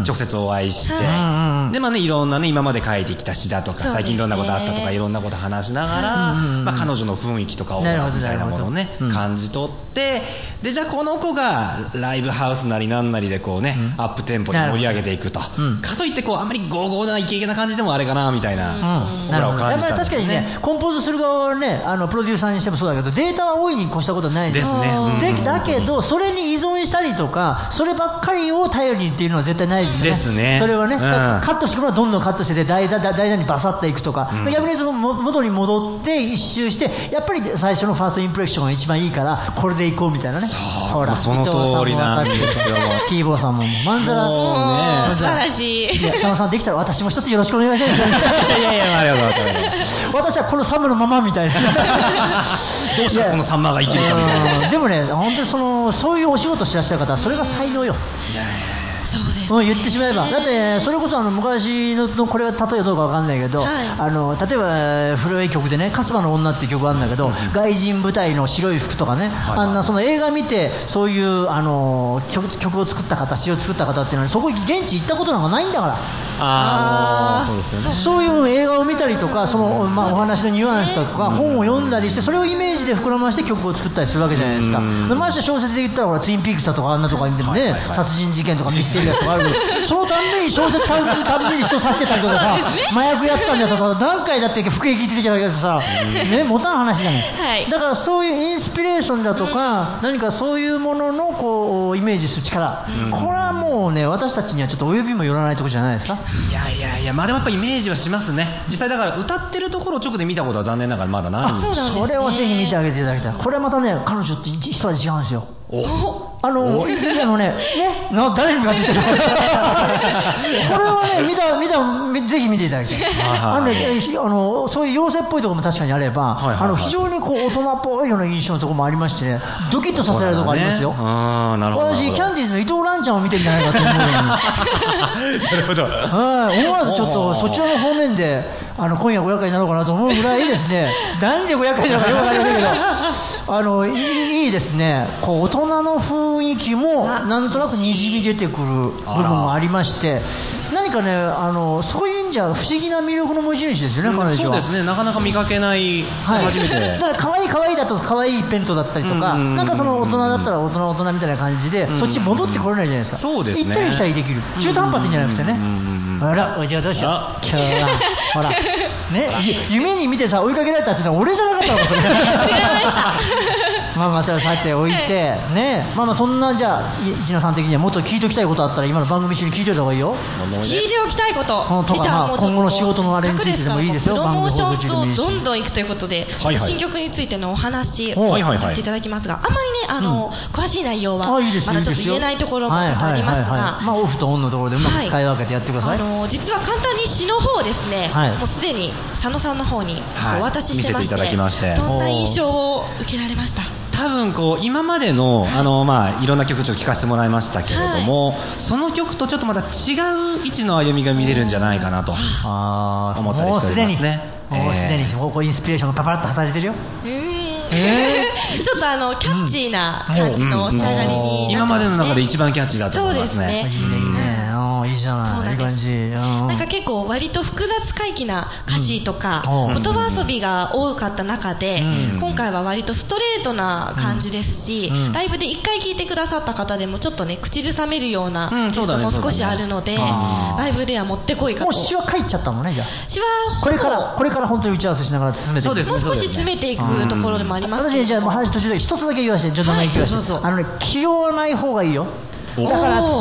直接お会いして、はい、でまあねいろんなね今まで書いてきた詩だとか、ね、最近どんなことあったとかいろんなこと話しながら、うん、まあ、彼女の雰囲気とかオーラみたいなものをね、うん、感じ取ってでじゃあこの子がライブハウスなりなんなりでこうね、うん、アップテンポで盛り上げていくと、うん、かといってこうあんまりゴーゴーなイケイケな感じでもあれかなみたいな、うん、オーラを感じたんですね。 やっぱり確かにねコンポーズする側はねあのプロデューサーにしてもそうだけどデータは大いに越したことはないんですですね、うん、 でだけどそれに依存したりとかそればっかりを頼りにっていうのは絶対ないですよね。 ですね。 それはね、うん、カットしてくるのはどんどんカットしてで代打にバサッといくとか、うん、逆にその元に戻って一周してやっぱり最初のファーストインプレッションが一番いいからこれでいこうみたいなね。 ほらその通りなんですよ。 キーボーさんもまんざらもう素晴らしい。 いや佐野さんできたら私も一つよろしくお願いします。 いやいやありがとうございます。 私はこのサムのままみたいな。 どうしたらこのサンマが生きるかみたいな。 でもね本当にそのそういうお仕事してらっしゃる方はそれが才能よ。 いやいやそうです、 うん、言ってしまえばだってそれこそあの昔 の, のこれは例えばどうか分かんないけど、はい、あの例えば古い曲でね「カスバの女」っていう曲があるんだけど、うん、外人舞台の白い服とかね、はい、あんなその映画見てそういうあの 曲, 曲を作った方詩を作った方っていうのはそこ現地行ったことなんかないんだから。 ああそうですよね。 そういう映画を見たりとかその、まあ、お話のニュアンスだとか、うん、本を読んだりしてそれをイメージで膨らまして曲を作ったりするわけじゃないですか。まして小説で言ったらほらツインピークスだとかあんなとかにでもね、はいはいはい、殺人事件とかミステリアとかあるそのたんびに小説たんびに人刺してたりとかさ麻薬やったんだとか何回だって服役出てきたわけでさね持たん話じゃない、はい、だからそういうインスピレーションだとか、うん、何かそういうもののこうイメージする力、うん、これはもうね私たちにはちょっと及びもよらないところじゃないですか。 いやいやいやまあでもやっぱイメージはしますね。実際だから歌ってるところを直で見たことは残念ながらまだないんです。 あ、そうなんですね。 それをぜひ見てあげていただきたい。これまたね彼女って一味違うんですよ。おあのあのねね誰に向かって言ってるこれはね見た見たぜひ見ていただきたい。あのねあのそういう妖精っぽいところも確かにあれば、はいはいはい、あの非常にこう大人っぽいような印象のところもありましてねドキッとさせられるところありますよ。 あなるほど。 私キャンディーズの伊藤蘭ちゃんを見てるんじゃないかと思うようになるほど。 はい思わずちょっとそちらの方面であの今夜ご厄介になろうかなと思うぐらいですね何でご厄介なのかよくわかりませんけどあのいい、いいですね。こう大人の雰囲気もなんとなくにじみ出てくる部分もありまして何かねあのそういう意味じゃ不思議な魅力の持ち主ですよね、うん、彼女は。 そうですねなかなか見かけない、はい、初めてだから可愛い可愛いだと可愛いペントだったりとか、うんうんうん、なんかその大人だったら大人大人みたいな感じで、うんうん、そっち戻ってこれないじゃないですか。 そうですね。 行ったりしたりできる中途半端ってんじゃなくてね、うんうんうん、あらおじゃあどうしよう今日はほらね夢に見てさ追いかけられたってのは俺じゃなかったのかそれ違いましたまあまあそれはさておいてねまあまあそんなじゃあ一野さん的にはもっと聞いておきたいことあったら今の番組中に聞いておいた方がいいよ。 聞いておきたいこととか、まあ、今後の仕事のあれについてでもいいですよ。 プロモーションとどんどんいくということで、はいはい、新曲についてのお話をさせていただきますが、あんまりねあの、うん、詳しい内容はまだちょっと言えないところもありますが、 まあオフとオンのところでうまく使い分けてやってください。 はい、あの実は簡単に詩の方ですね、はい、もうすでに佐野さんの方にお渡ししてまして、はい、見せていただきまして、どんな印象を受けられました？ 多分こう今までの、あの、まあ、いろんな曲ちょっと聴かせてもらいましたけれども、はい、その曲とちょっとまた違う位置の歩みが見れるんじゃないかなと思ったりしておりますね。 もうすでにここインスピレーションがパパラッと働いてるよ。 えー、ちょっとあのキャッチーな感じの仕上がりになってますね。 今までの中で一番キャッチーだと思いますね。 そうですね。 いいねいいね。いいじゃない。いい感じ。 なんか結構割と複雑回帰な歌詞とか、うん、言葉遊びが多かった中で、うん、今回は割とストレートな感じですし、うん、ライブで一回聴いてくださった方でもちょっとね口ずさめるようなテストも少しあるので、うんねね、ライブではもってこいかと。 もう詩は書いちゃったのねじゃあ。 詩はこれからこれから本当に打ち合わせしながら進めていく。 そうですね、もう少し詰めていくところでもありますけど。 私じゃあもう途中で一つだけ言わせてちょっと名前言わせて。あのね気負わない方がいいよ。だからっつって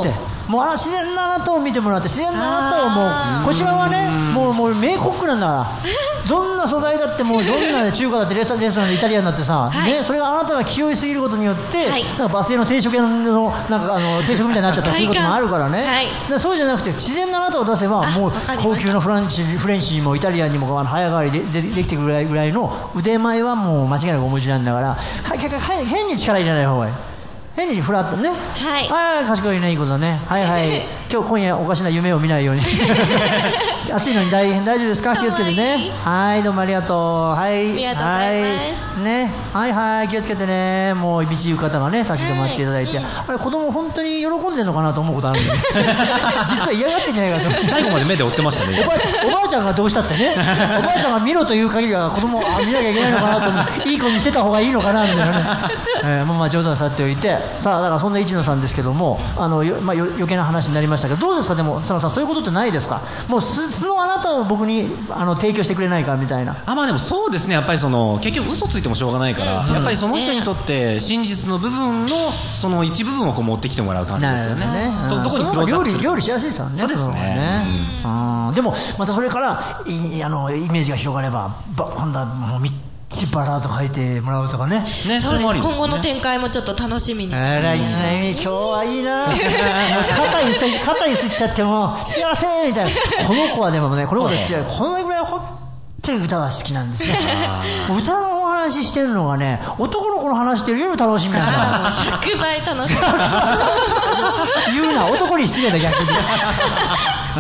もうあの自然なあなたを見てもらって、自然なあなたをもうこちらはね、もうもう名コックなんだからどんな素材だってもうどんな中華だってレストランレストランでイタリアンだってさ、はい、ね、それがあなたが気負いすぎることによって、はい、なんかバスへの定食屋のなんかあの定食みたいになっちゃったりすることもあるからね、はい、だそうじゃなくて自然なあなたを出せばもう高級なフランチフレンチにもイタリアンにもあの早変わりで で, できてくるぐらいぐらいの腕前はもう間違いなくお持ちなんだから、はい、変に力入れない方がいい。変にフラットね。はい。はい、賢いね、いいことだね。はいはい。今日今夜おかしな夢を見ないように。暑いのに大変大丈夫ですか？気をつけてね。はい、どうもありがとう。はい。 ありがとうございます。 はい、ね。はいはい、気をつけてね。もう道行く方がね、立ち止まっていただいて、はい、あれ子供本当に喜んでるのかなと思うことあるんで。実は嫌がってんじゃないかと。 最後まで目で追ってましたね。 おば, おばあちゃんがどうしたってね。おばあちゃんが見ろという限りは子供あ見なきゃいけないのかなと思う。いい子にしてた方がいいのかなみたいなね。えー、まあまあ冗談さっておいて。さあだからそんな市野さんですけども、あのよ、まあ、よ余計な話になりましたけど、どうですか？でも佐野さんそういうことってないですか？もう素のあなたを僕にあの提供してくれないかみたいな。 あ、まあでもそうですね、やっぱりその結局嘘ついてもしょうがないから、うん、やっぱりその人にとって真実の部分のその一部分をこう持ってきてもらう感じですよね。ね、 そう、どこにクローズアップする料理料理しやすいですよね。 そうですね。 うん、うん、でもまたそれからいあのイメージが広がれば、ば今度はもうみバラード書いてもらうとかね。 ね、そうです。今後の展開もちょっと楽しみに。 あら、一年今日はいいな。肩にす肩にすっちゃっても幸せみたいな。この子はでもね、この子ですよ。このぐらい本当に歌が好きなんですね。歌のお話してるのがね、男の子の話っていうよりも楽しみなんだ。 ひゃくばい楽しみ。 言うな、男に失礼だ逆に。うん、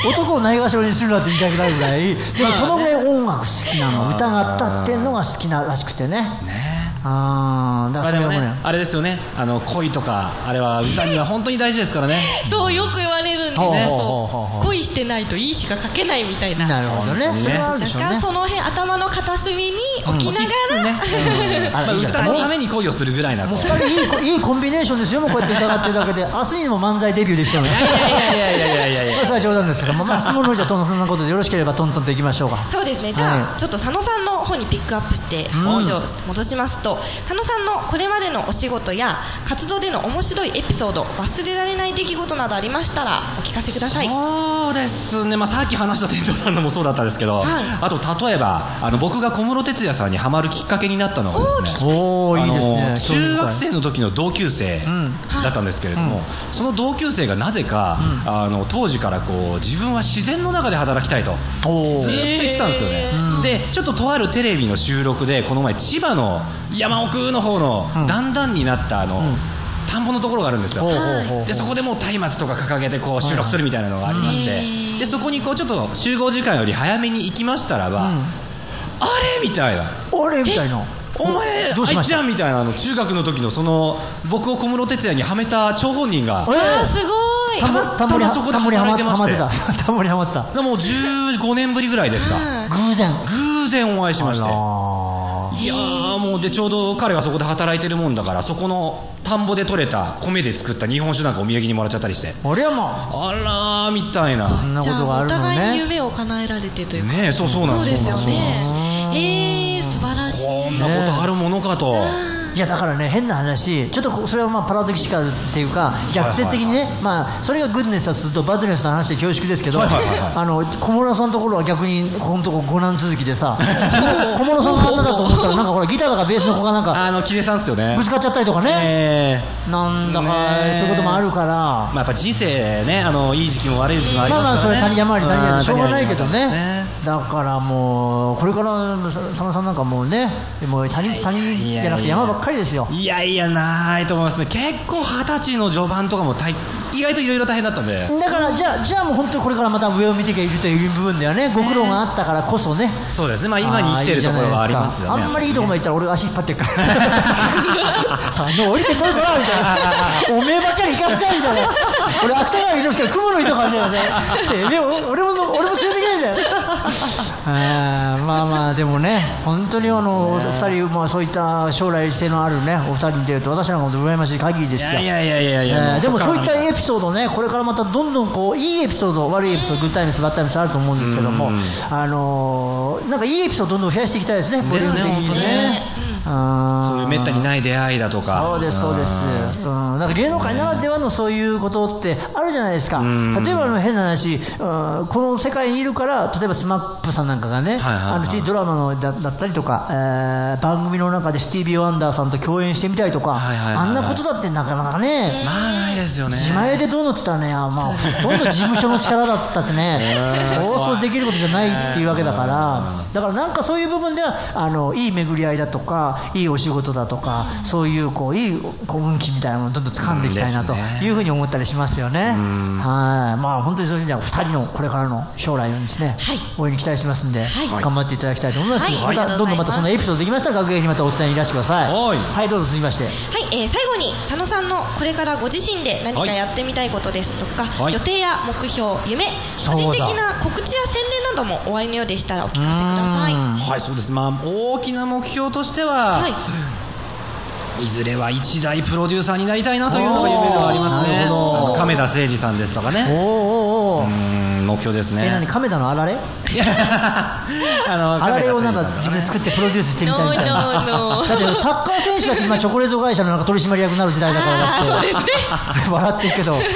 男をないがしろにするなって言いたくなるぐらい、でもそのぐらい音楽好きなの、歌が歌ってんのが好きならしくてね。ね、あだからそれもね、 まあ、でもね、あれですよね、あの恋とかあれは歌には本当に大事ですからね。 そうよく言われるんですね。そう恋してないといいしか書けないみたいな。 なるほどね。それはあるでしょうね。 若干その辺頭の片隅に置きながら、うんうんまあ、歌のために恋をするぐらいな。 もうふたりいいいいコンビネーションですよ。もうこうやって伺ってるだけで、明日にも漫才デビューできたの。いやいやいやいやいやいや。 まあそれは冗談ですけども、まあ質問のじゃそんなことでよろしければトントンといきましょうか。 そうですね。じゃあ、はい、ちょっと佐野さんの方にピックアップして話を戻しますと、佐野さんのこれまでのお仕事や活動での面白いエピソード、忘れられない出来事などありましたらお聞かせください。 そうですね、まあ、さっき話した天童さんのもそうだったんですけど、はい、あと例えばあの僕が小室哲哉さんにハマるきっかけになったのがですね、 おーいいですね、 中学生の時の同級生だったんですけれども、うん、その同級生がなぜか、うん、あの当時からこう自分は自然の中で働きたいとずっと言ってたんですよね、うん、でちょっととあるテレビの収録でこの前千葉の山奥の方の段々になったあの、うん、田んぼのところがあるんですよ。でそこでもう松明とか掲げてこう収録するみたいなのがありまして、でそこにこうちょっと集合時間より早めに行きましたらば、うん、あれみたいな、 あれみたいな、 お前あいつじゃんみたいな、あの中学の時のその僕を小室哲哉にはめた張本人が、 えー、すごいたまたまにそこで働いてまして、たまにハマってた。 でもじゅうごねんぶりぐらいですか、 偶然偶然お会いしまして、いやーもうでちょうど彼がそこで働いてるもんだから、そこの田んぼで採れた米で作った日本酒なんかお土産にもらっちゃったりして、 あれはまああらーみたいな、 そんなことがあるのね。 じゃあお互いに夢を叶えられてというかね、そうそうなんですよね。えー、素晴らしい。 こんなことあるものかと、ね、 いやだからね、変な話、ちょっとそれはまあパラドキシカルっていうか逆説的にね、はいはいはい、まあそれがグッドネスだとするとバッドネスの話で恐縮ですけど、はいはいはいはい、あの小室さんのところは逆にこのところ五難続きでさ、小室さんの女だと思ったらなんかほらギターとかベースの子がなんかあのキネさんですよね、 ぶつかっちゃったりとかね、えー、なんだかそういうこともあるから、 まあ、やっぱ人生ね、あのいい時期も悪い時期もありますからね。まあまあそれ谷山あり谷山ありしょうがないけどね、ね、だからもうこれから佐野さんなんかもうね、もう谷谷じゃなくて山ばっかりですよ。 いやいやないと思いますね。結構二十歳の序盤とかも大意外といろいろ大変だったんで、 だからじゃあじゃあもう本当にこれからまた上を見ていけるという部分ではね、ご苦労があったからこそね、 そうですね、まあ今に生きてるところはありますよね。 あんまりいいところまで行ったら俺が足引っ張ってるからさあもう降りてこいこらみたいなおめえばっかり行かせたいみたいな、俺芥川龍之介の雲の糸感じだよね俺も俺も連れてけないんだよあまあまあでもね、本当にあのふたり、まあ、そういった将来性のあるねお二人に出ると私なんかも羨ましい限りですよ。 いやいやいやいや、 えー、でもそういったエピソードね、これからまたどんどんこういいエピソード、悪いエピソード、グッドタイムスバッドタイムスあると思うんですけども、あのー、なんかいいエピソードどんどん増やしていきたいですね。 ですね、本当ね。 そういうめったにない出会いだとか。 そうですそうです、うん、なんか芸能界ならではのそういうことってあるじゃないですか。例えば変な話、この世界にいるから例えばスマップさんなんかがね、はいはいはい、あのドラマの だ, だったりとか、えー、番組の中でスティービー・ワンダーさんと共演してみたりとか、はいはいはいはい、あんなことだってなかなかね、 まあないですよね。 自前でどうのって言ったらね、まあ、ほとんど事務所の力だっつったってねそうそうできることじゃないっていうわけだから、だからなんかそういう部分ではあのいい巡り合いだとかいいお仕事だとか、そういうこういいこう運気みたいなのをどんどん掴んでいきたいなというふうに思ったりしますよね。はい、まあ本当にそういう意味ではふたりのこれからの将来をですね、はい、応援に期待しますんで、はい、頑張っていただきたいと思います。はい、またどんどんまたそのエピソードできましたら学芸にまたお伝えいらしてください。はい、はい、どうぞ続きまして。 はい、えー、最後に佐野さんのこれからご自身で何かやってみたいことですとか、はい、予定や目標、夢、個人的な告知や宣伝などもおありのようでしたらお聞かせください。 はい、そうです。まあ大きな目標としては、はい、いずれは一大プロデューサーになりたいなというのが夢ではありますね。亀田誠二さんですとかね。おーおーおー、うん、目標ですね。 え、何、亀田のあられあのあられをなんか自分で作ってプロデュースしてみたいみたいな。だってサッカー選手だって今チョコレート会社のなんか取締役になる時代だからだってそうです、ね、笑ってるけどね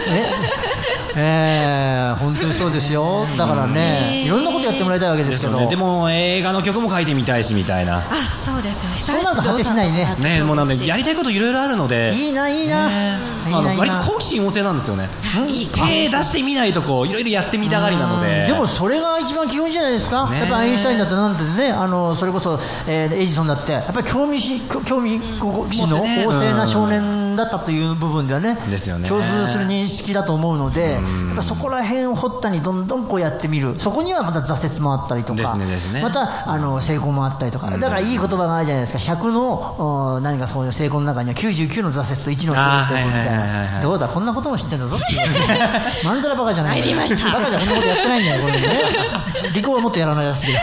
えー、本当にそうですよ。だからね、いろんなことやってもらいたいわけですけど、 ですよね。でも映画の曲も書いてみたいしみたいな。 あ、そうですよね。 そうなんか果てしないね。 ね、もうなんでやりたいこといろいろあるので、 いいないいな、ね、 いいな、あの割と好奇心旺盛なんですよね。手出してみないとこういろいろやってみたがりなので。 でもそれが一番基本じゃないですか。やっぱアインシュタインだってなんてね、あのそれこそ、えー、エジソンだってやっぱり興味し興味心の旺盛な少年だったという部分ではね、 ですよね、 共通する認識だと思うので、やっぱそこら辺を掘ったにどんどんこうやってみる。そこにはまた挫折もあったりとか、 ですねですね、 またあの成功もあったりとか、だからいい言葉があるじゃないですか。ひゃくの何かそういう成功の中にはきゅうじゅうきゅうの挫折といちの成功みたいな。どうだ、こんなことも知ってんだぞっていうまんざらバカじゃない。 入りました。 バカじゃこんなことやってないんだよこれね。理工はもっとやらないらしいけど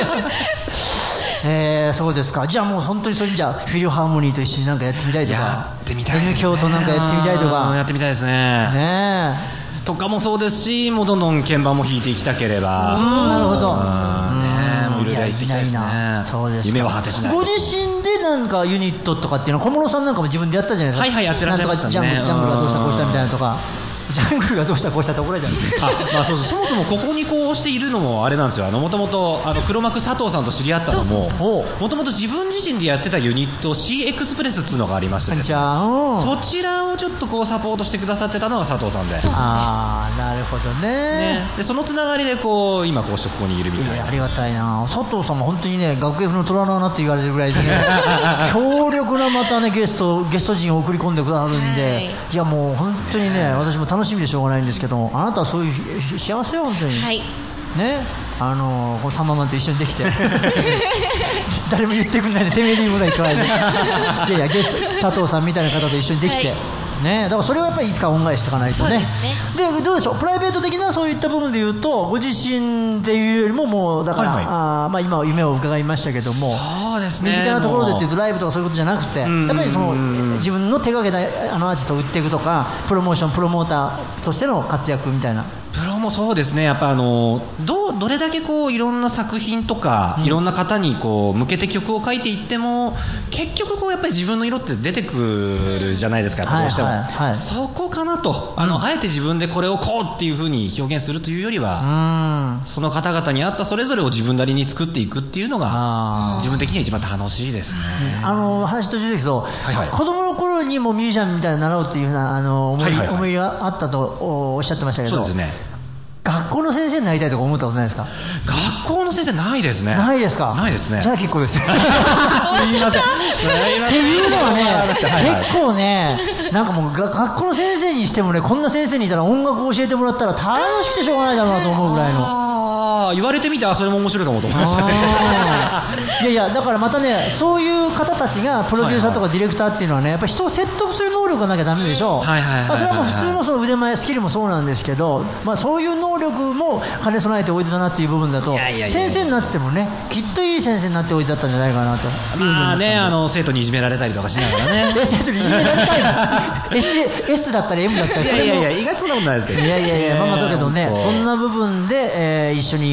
えー、そうですか。じゃあもう本当にそういうじゃあフィルハーモニーと一緒になんかやってみたいとか、 やってみたいですね。 N 響となんかやってみたいとか、 やってみたいですね。ねえとかもそうですし、もうどんどん鍵盤も弾いていきたければ。 うん、なるほど。 ね、もういろいろやっていきたいですね。 そうですか。 夢は果てしない。 ご自身でなんかユニットとかっていうのは小室さんなんかも自分でやったじゃないですか。 はいはい、やってらっしゃいましたね。 ジャングル、ジャングルがどうしたこうしたみたいなとか。ジャングルがどうしたこうしたって怒られちゃう。 あ、まあそうそう、そもそもここにこうしているのもあれなんですよ。あのもともとあの黒幕佐藤さんと知り合ったのも、もともと自分自身でやってたユニット C エクスプレスっていうのがありましてですね、そちらをちょっとこうサポートしてくださってたのが佐藤さんで。 ああ、なるほど ね, ねでそのつながりでこう今こうしてここにいるみたいな。 ありがたいな。佐藤さんも本当にね、学芸風の虎の穴って言われるぐらいでね強力なまたねゲストゲスト陣を送り込んでくださるんで、はい、いやもう本当にね、私も楽しみでしょうがないんですけど、あなたはそういう幸せよ本当に、はい、ね、あのこのサンママンと一緒にできて誰も言ってくんないで、てめえに言うことは言わないでいやいやゲスト佐藤さんみたいな方と一緒にできて、はいね、だからそれはやっぱりいつか恩返ししていかないとね。で、ね、どうでしょう、プライベート的なそういった部分で言うと、ご自身っていうよりももうだから、はいはい、あまあ、今夢を伺いましたけども、 そうですね、 身近なところでっていうとライブとかそういうことじゃなくて、やっぱりその自分の手がけたあのアーティストを売っていくとか、プロモーションプロモーターとしての活躍みたいな。 プロもそうですね、やっぱあの ど, どれだけこういろんな作品とか、うん、いろんな方にこう向けて曲を書いていっても結局こうやっぱり自分の色って出てくるじゃないですか、どうしても、はいはいはい、そこかなと、あの、うん、あえて自分でこれをこうっていう風に表現するというよりは、うん、その方々に合ったそれぞれを自分なりに作っていくっていうのが自分的には一番楽しいですね。 あの話途中ですけど、はいはい、子供の頃にもミュージシャンみたいになろうっていうようなあの思い、はいはいはい、思いがあったとおっしゃってましたけど、 そうですね、 学校の先生になりたいとか思ったことないですか？ 学校の先生ないですね。 ないですか？ ないですね。 じゃあ結構です。すいません。っていうのはね、はいはい、結構ね、なんかもう学校の先生にしてもね、こんな先生にいたら音楽を教えてもらったら楽しくてしょうがないだろうなと思うぐらいの。 ああ、言われてみたらそれも面白いかもと思いましたね。 いやいや、だからまたね、そういう方たちがプロデューサーとかディレクターっていうのはね、やっぱり人を説得する能力がなきゃダメでしょ。はいはいはいはいはい、それはもう普通のその腕前スキルもそうなんですけど、まあ、そういう能力も兼ね備えておいでだなっていう部分だと、いやいやいやいや、先生になっててもね、きっといい先生になっておいでだったんじゃないかなと。 まあね、あの生徒にいじめられたりとかしながらね。 生徒にいじめられたいのS, S だったり M だったり、 いやいやいや、意外とそんなことないですけど。 いやいやいや、まあまあそうけどね、そんな部分で、えー、一緒に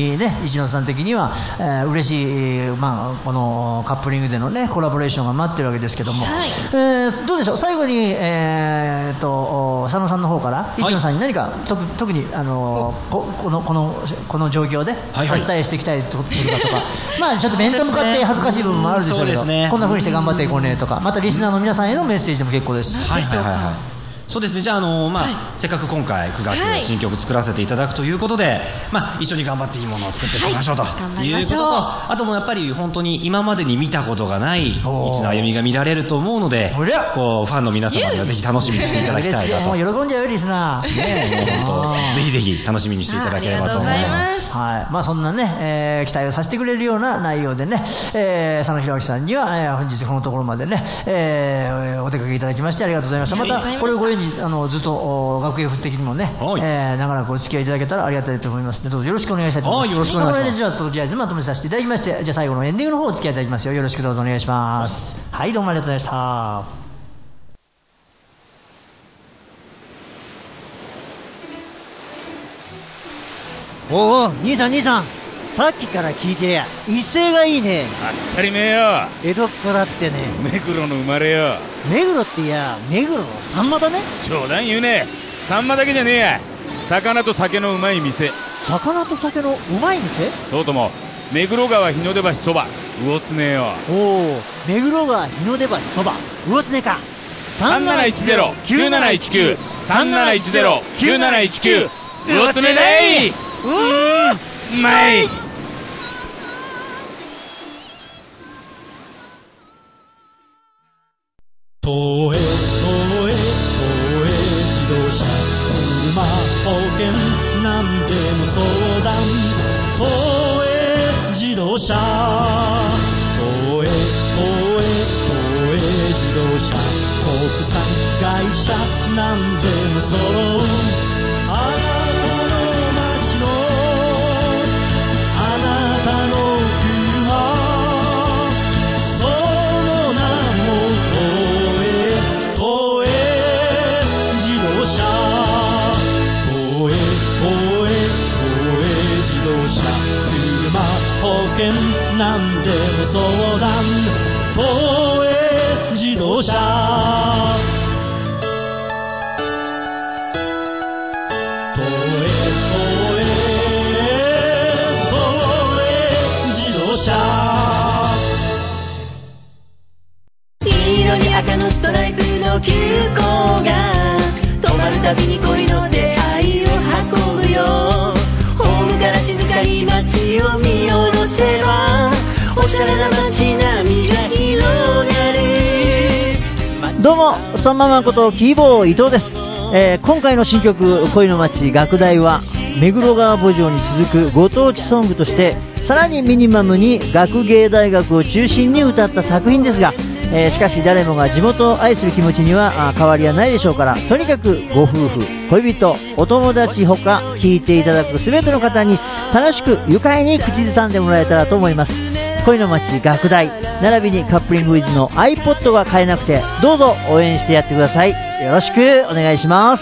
にね、一ノ瀬さん的には、えー、嬉しい、まあ、このカップリングでのねコラボレーションが待ってるわけですけども、はい、えー、どうでしょう、最後に、えー、と佐野さんの方から一ノさんに何か、はい、と特にあのここのこのこの状況でお伝えしていきたいこととか、はいはい、まあちょっと面と向かって恥ずかしい部分もあるでしょうけど、ね、こんな風にして頑張っていこうねとか、またリスナーの皆さんへのメッセージでも結構ですし、 はいはいはいはい、そうですね、じゃあ、あのーまあはい、せっかく今回くがつ新曲作らせていただくということで、はい、まあ、一緒に頑張っていいものを作っていきましょうと、はい、いうことと、あともやっぱり本当に今までに見たことがない一の歩みが見られると思うので、こうファンの皆様にはぜひ楽しみにしていただきたいなと。 もう喜んじゃうよリスナー、 ね、もう本当ぜひぜひ楽しみにしていただければと思います。 はい、まあ、そんなね、えー、期待をさせてくれるような内容でね、えー、佐野弘明さんには、えー、本日このところまでね、えー、お出かけいただきましてありがとうございました。またこれをご縁にあのずっと学園的にもね、えー、長らくお付き合いいただけたらありがたいと思いますので、どうぞよろしくお願いしたいと思います。よろしくお願いします。じゃあとりあえずまとめさせていただきまして、じゃあ最後のエンディングの方お付き合いいただきますよ。よろしくどうぞお願いします。はい、どうもありがとうございました。おお、兄さん兄さん、さっきから聞いてりゃ威勢がいいね。 当たり前よ。 江戸っ子だってね。 目黒の生まれよ。 目黒っていや目黒のサンマだね。 冗談言うね。サンマだけじゃねえや、魚と酒のうまい店。 魚と酒のうまい店。 そうとも目黒川日の出橋そば魚つねよ。 おお、目黒川日の出橋そば魚つねか。 さんなないちゼロ きゅうなないちきゅう さんなないちゼロ きゅうなないちきゅう魚つねだい。うーん、うまい。 東映東映東映自動車車保険なんでも相談。東映自動車東映東映東映自動車国産会社なんでも揃う。あなたの街のあなたの車、その名も東映東映自動車東映東映東映自動車車保険なんでも相談。東映自動車赤のストライプの急行が止まるたびに恋の出会いを運ぶよ。ホームから静かに街を見下ろせばおしゃれな街並みが広がる。 どうもそのままことキーボー伊藤です。えー、今回の新曲恋の街学大は目黒川慕情に続くご当地ソングとしてさらにミニマムに学芸大学を中心に歌った作品ですが、えー、しかし誰もが地元を愛する気持ちには変わりはないでしょうから、とにかくご夫婦恋人お友達ほか聴いていただく全ての方に楽しく愉快に口ずさんでもらえたらと思います。恋の街学大並びにカップリングウィズの iPod が買えなくてどうぞ応援してやってください。よろしくお願いします。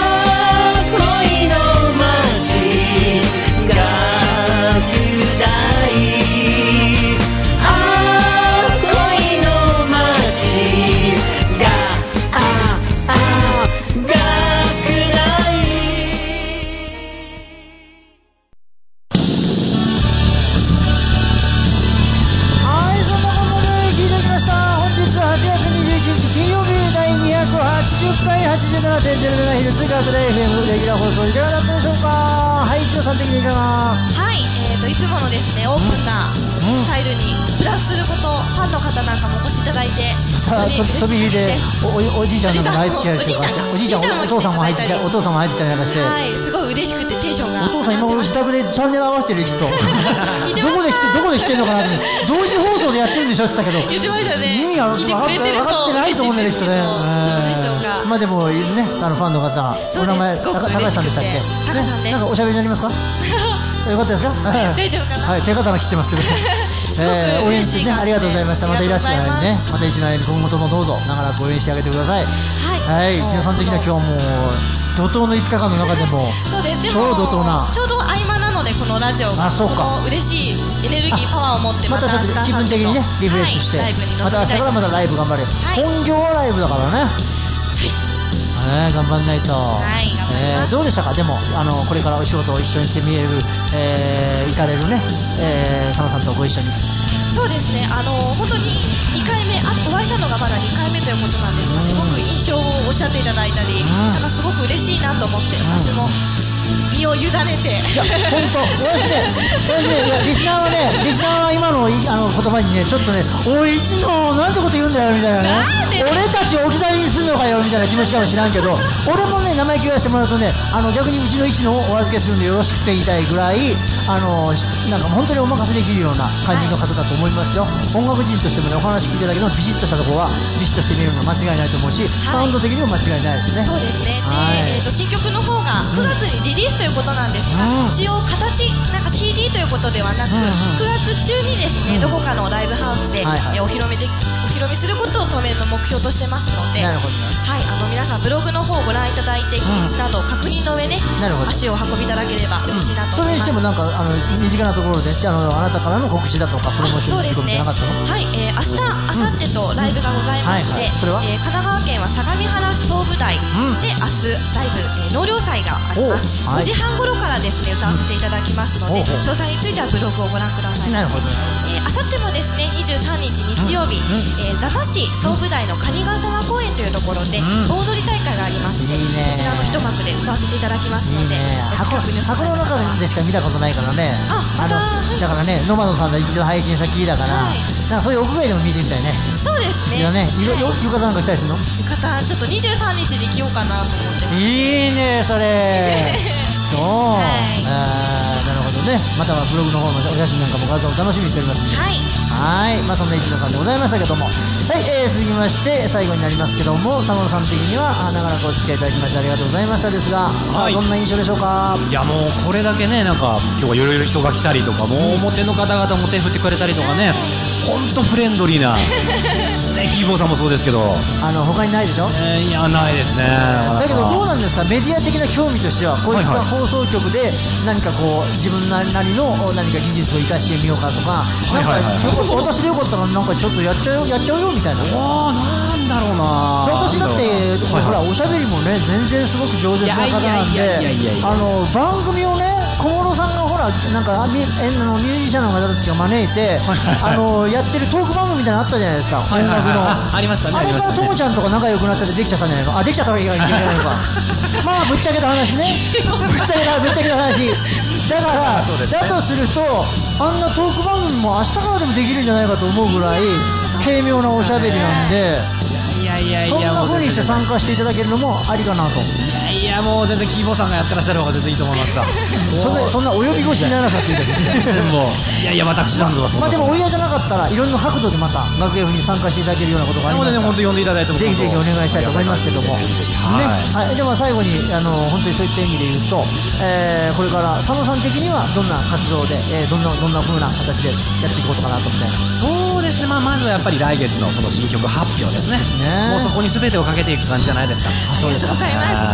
飛び入りで お, おじいちゃんの中に入っちゃうっていうか、おじいちゃんお父さんも入ってきたお父さんも入ってきたりなんかして、 はい、すごい嬉しくてテンションがお父さん今頃自宅でチャンネル合わせてるきっとどこでどこで来てんのかなって同時放送でやってるんでしょって言ったけど、 言ってましたね、 意味が分かってないと思うんだよ人ね。まあでもね、あのファンの方、お名前高橋さんでしたっけ。 高橋さんね、 なんかおしゃべりになりますかよかったですか。 大丈夫かな。 はい、手刀切ってますけどえー、応援してね、ありがとうございました。またいらっしゃいね。また一年今後ともどうぞ長らく応援してあげてください。はい、皆さん的には今日も怒涛のいつかかんの中でもそうです、でも超怒涛なちょうど合間なのででこのラジオがこの嬉しいエネルギーパワーを持ってまた明日気分的にねリフレッシュして、はい、また明日からまたライブ頑張れ、はい、本業はライブだからね、はい、頑張んないと、はいえー、どうでしたか。でもあのこれからお仕事を一緒にして見える、えー、行かれるね、えー、佐野さんとご一緒に。 そうですね、あの本当ににかいめあお会いしたのがまだにかいめということなんですが、すごく印象をおっしゃっていただいたり、なんかすごく嬉しいなと思って、私も身を委ねて、いや本当私ね、私ねいやリスナーはねリスナーは今のあの言葉にねちょっとねおい一のなんてこと言うんだよみたいなね、俺たち置き去りにするのかよみたいな気持ちかもしれんけど、俺もね生意気言わせてもらうとね、あの逆にうちの一のお預けするんでよろしくって言いたいぐらい、あのなんか本当にお任せできるような感じの方だと思いますよ、はい、音楽人としてもねお話聞いただけのビシッとしたところはビシッとしてみるのは間違いないと思うし、はい、サウンド的にも間違いないですね。 そうですね。で、えー、と新曲の方がくがつにリリースということなんですが、うん、一応形なんか シーディー ということではなく、うんうん、くがつ中にですね、うん、どこかのライブハウスで、はいはい、お披露目でお披露目することを当面の目標としてますので、なるほど、ね、はい、あの皆さんブログの方をご覧いただいて、日にちなど確認の上ね、足を運びいただければ嬉しいなと思います。 それにしてもなんかあの身近なところであのあなたからの告知だとかプロモーションのことじゃなかったの？ はい、えー、明日、明後日とライブがございまして、うんはいはい、えー、神奈川県は相模原市東武台で、うん、明日ライブ、えー、納涼祭があります。ごじはん頃からですね歌わせていただきますので、うん、詳細についてはブログをご覧ください。 なるほど。 えー、明後日もですねにじゅうさんにち日曜日、うんうん、えー、座間市東武台の蟹ヶ沢公園というところで、うん、大踊り大会がありまして、いいね、こちらの一幕で歌わせていただきますので、いいね、 箱, 箱の中でしか見たことないからね。あ、またあのだからね、ノマドさんの一度配信先だから、はい、なんかそういう屋外でも見てみたいね。 そうですね。 いやね、はい、浴衣なんかしたりするの？ 浴衣ちょっとにじゅうさんにちに着ようかなと思ってます。 いいねそれ。そう、はい、あ、なるほどね。またはブログの方のお写真なんかも画像を楽しみにしておりますので、はい、はい、まあそんな一野さんでございましたけども、はい、えー、続きまして最後になりますけども、佐野さん的には長らくお付き合いいただきましてありがとうございましたですが、はい、どんな印象でしょうか？ いやもうこれだけね、なんか今日はいろいろ人が来たりとか、もう表の方々も手振ってくれたりとかね、ほんとフレンドリーなね、キーボーさんもそうですけど、 あの他にないでしょ？ えー、いやないですね。 だけどどうなんですか、メディア的な興味としては、こういった放送局で何かこう自分なりの何か技術を生かしてみようかとか、なんか私でよかったらなんかちょっとやっちゃうよやっちゃうよみたいな。 ああ、なんだろうな。 私だってほらおしゃべりもね全然すごく上手な方なんで、あの番組をね小室さんがほらなんかミュージシャンの方たちが招いてあのやってるトーク番組みたいなのあったじゃないですか、音楽の。 ありましたね。 あれからともちゃんとか仲良くなっててできちゃったんじゃないの？あ、できちゃったわけじゃないのか。まあぶっちゃけた話ね。ぶっちゃけたぶっちゃけた話。だからだとするとあんなトーク番組も明日からでもできるんじゃないかと思うぐらい軽妙なおしゃべりなんで。いやいやいや、そんな風にして参加していただけるのもありかなと。 いやいや、もう全然キーボーさんがやってらっしゃる方が全然いいと思いますさ。 そんなそんなお呼び越しにならなかったって言うもういやいや私なんぞはそんな。 まあでもお嫌じゃなかったらいろんな角度でまた学園に参加していただけるようなことがありますから。 本当に呼んでいただいてもぜひぜひお願いしたいと思いますけども。ね、はい。では最後にあの本当にそういった意味で言うと、えー、これから佐野さん的にはどんな活動で、えー、どんなどんな風な形でやっていこうかなとみたいな。 そうですね。まあまずはやっぱり来月のこの新曲発表ですね。ね、もうそこに全てをかけていく感じじゃないですか。 あ、そうですか。 ありがとうございます。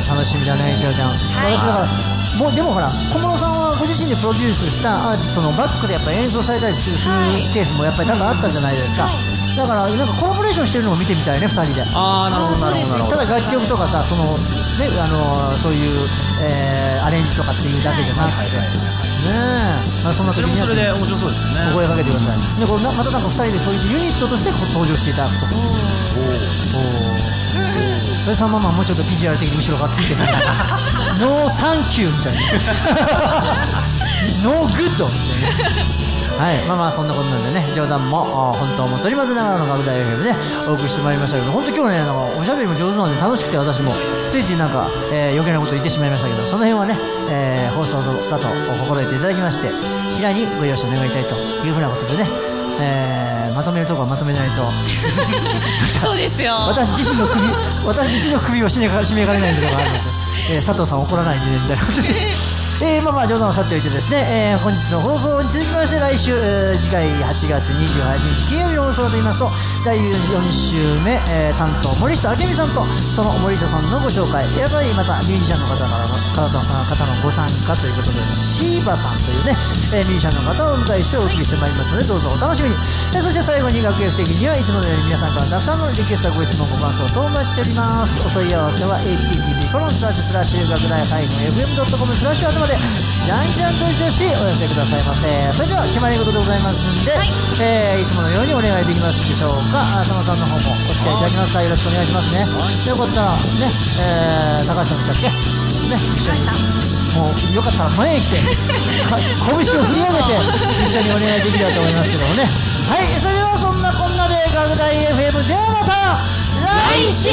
楽しみだね、ひろちゃん。はい、私だからもうでもほら小室さんはご自身でプロデュースしたアーティストのバックでやっぱり演奏されたりするケースもやっぱり多々あったじゃないですか。はい、だからなんかコラボレーションしてるのも見てみたいね、ふたりで。 ああ、なるほどなるほどなるほど。 ただ楽曲とかさ、そのね、あのそういう、えー、アレンジとかっていうだけじゃなくて。ねえ、まあ、そんな時にそれもそれで面白そうですね。 お声かけてください。でこれまたなんかふたりでそういうユニットとして登場していただくと。おお。それさんままもうちょっとビジュアル的に後ろがついてる。ノーサンキューみたいな。ノーグッドみたいな。はい、まあまあそんなことなんでね、冗談も本当も取り混ぜながらの学大 エフエム でお送りしてまいりましたけど、本当今日ね、なんかおしゃべりも上手なんで楽しくて私もついついなんか、えー、余計なこと言ってしまいましたけど、その辺はね、えー、放送だと心得ていただきまして、平にご容赦願いたいというふうなことでね、えー、まとめるとこはまとめないとそうですよ。 私自身の首私自身の首を締めか締めかねないところがあるんですよ。えー、佐藤さん怒らないでねみたいなことでえー、まあまあ冗談をさておいてですね、えー、本日の放送に続きまして来週、えー、次回はちがつにじゅうはちにち金曜日の放送といいますとだいよん週目、えー、担当森下明美さんとその森下さんのご紹介、やっぱりまたミュージシャンの方からの方の方のご参加ということでシーバさんというね、えー、ミュージシャンの方をお迎えしてお送りしてまいりますのでどうぞお楽しみに。えー、そして最後に学園不定期にはいつものように皆さんからたくさんのリクエストご質問ご感想等をお待ちしております。お問い合わせは エイチティーティーピー コロンスラッシュスラッシュ学大 -エフエムドットコム スラッシュあとまでじゃんじゃんとしどしお寄せくださいませ。それでは決まり事でございますんで、はい、えー、いつものようにお願いできますでしょうか。佐野さんの方もお付き合いいただきますか。よろしくお願いしますね。よかったらね、えー、高橋さんでしたっけね、一緒にもうよかったら前へ来て拳を振り上げて一緒にお願いできればと思いますけどもね。はい、それではそんなこんなで学大 エフエム ではまた来週。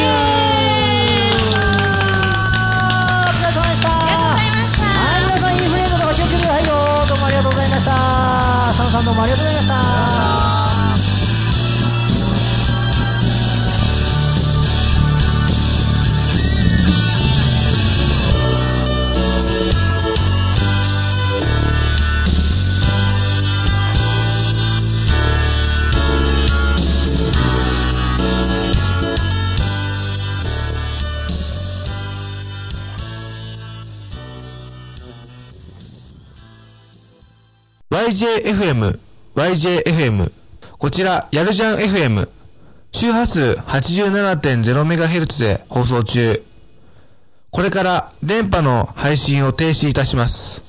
お疲れ様でした。はい、皆さんインフルエンザとか気をつけてくださいよ。どうもありがとうございました。佐野さんどうもありがとうございました。 ワイジェーエフエム、ワイジェーエフエム。こちら、やるじゃん エフエム。周波数 はちじゅうななてんゼロメガヘルツ で放送中。これから電波の配信を停止いたします。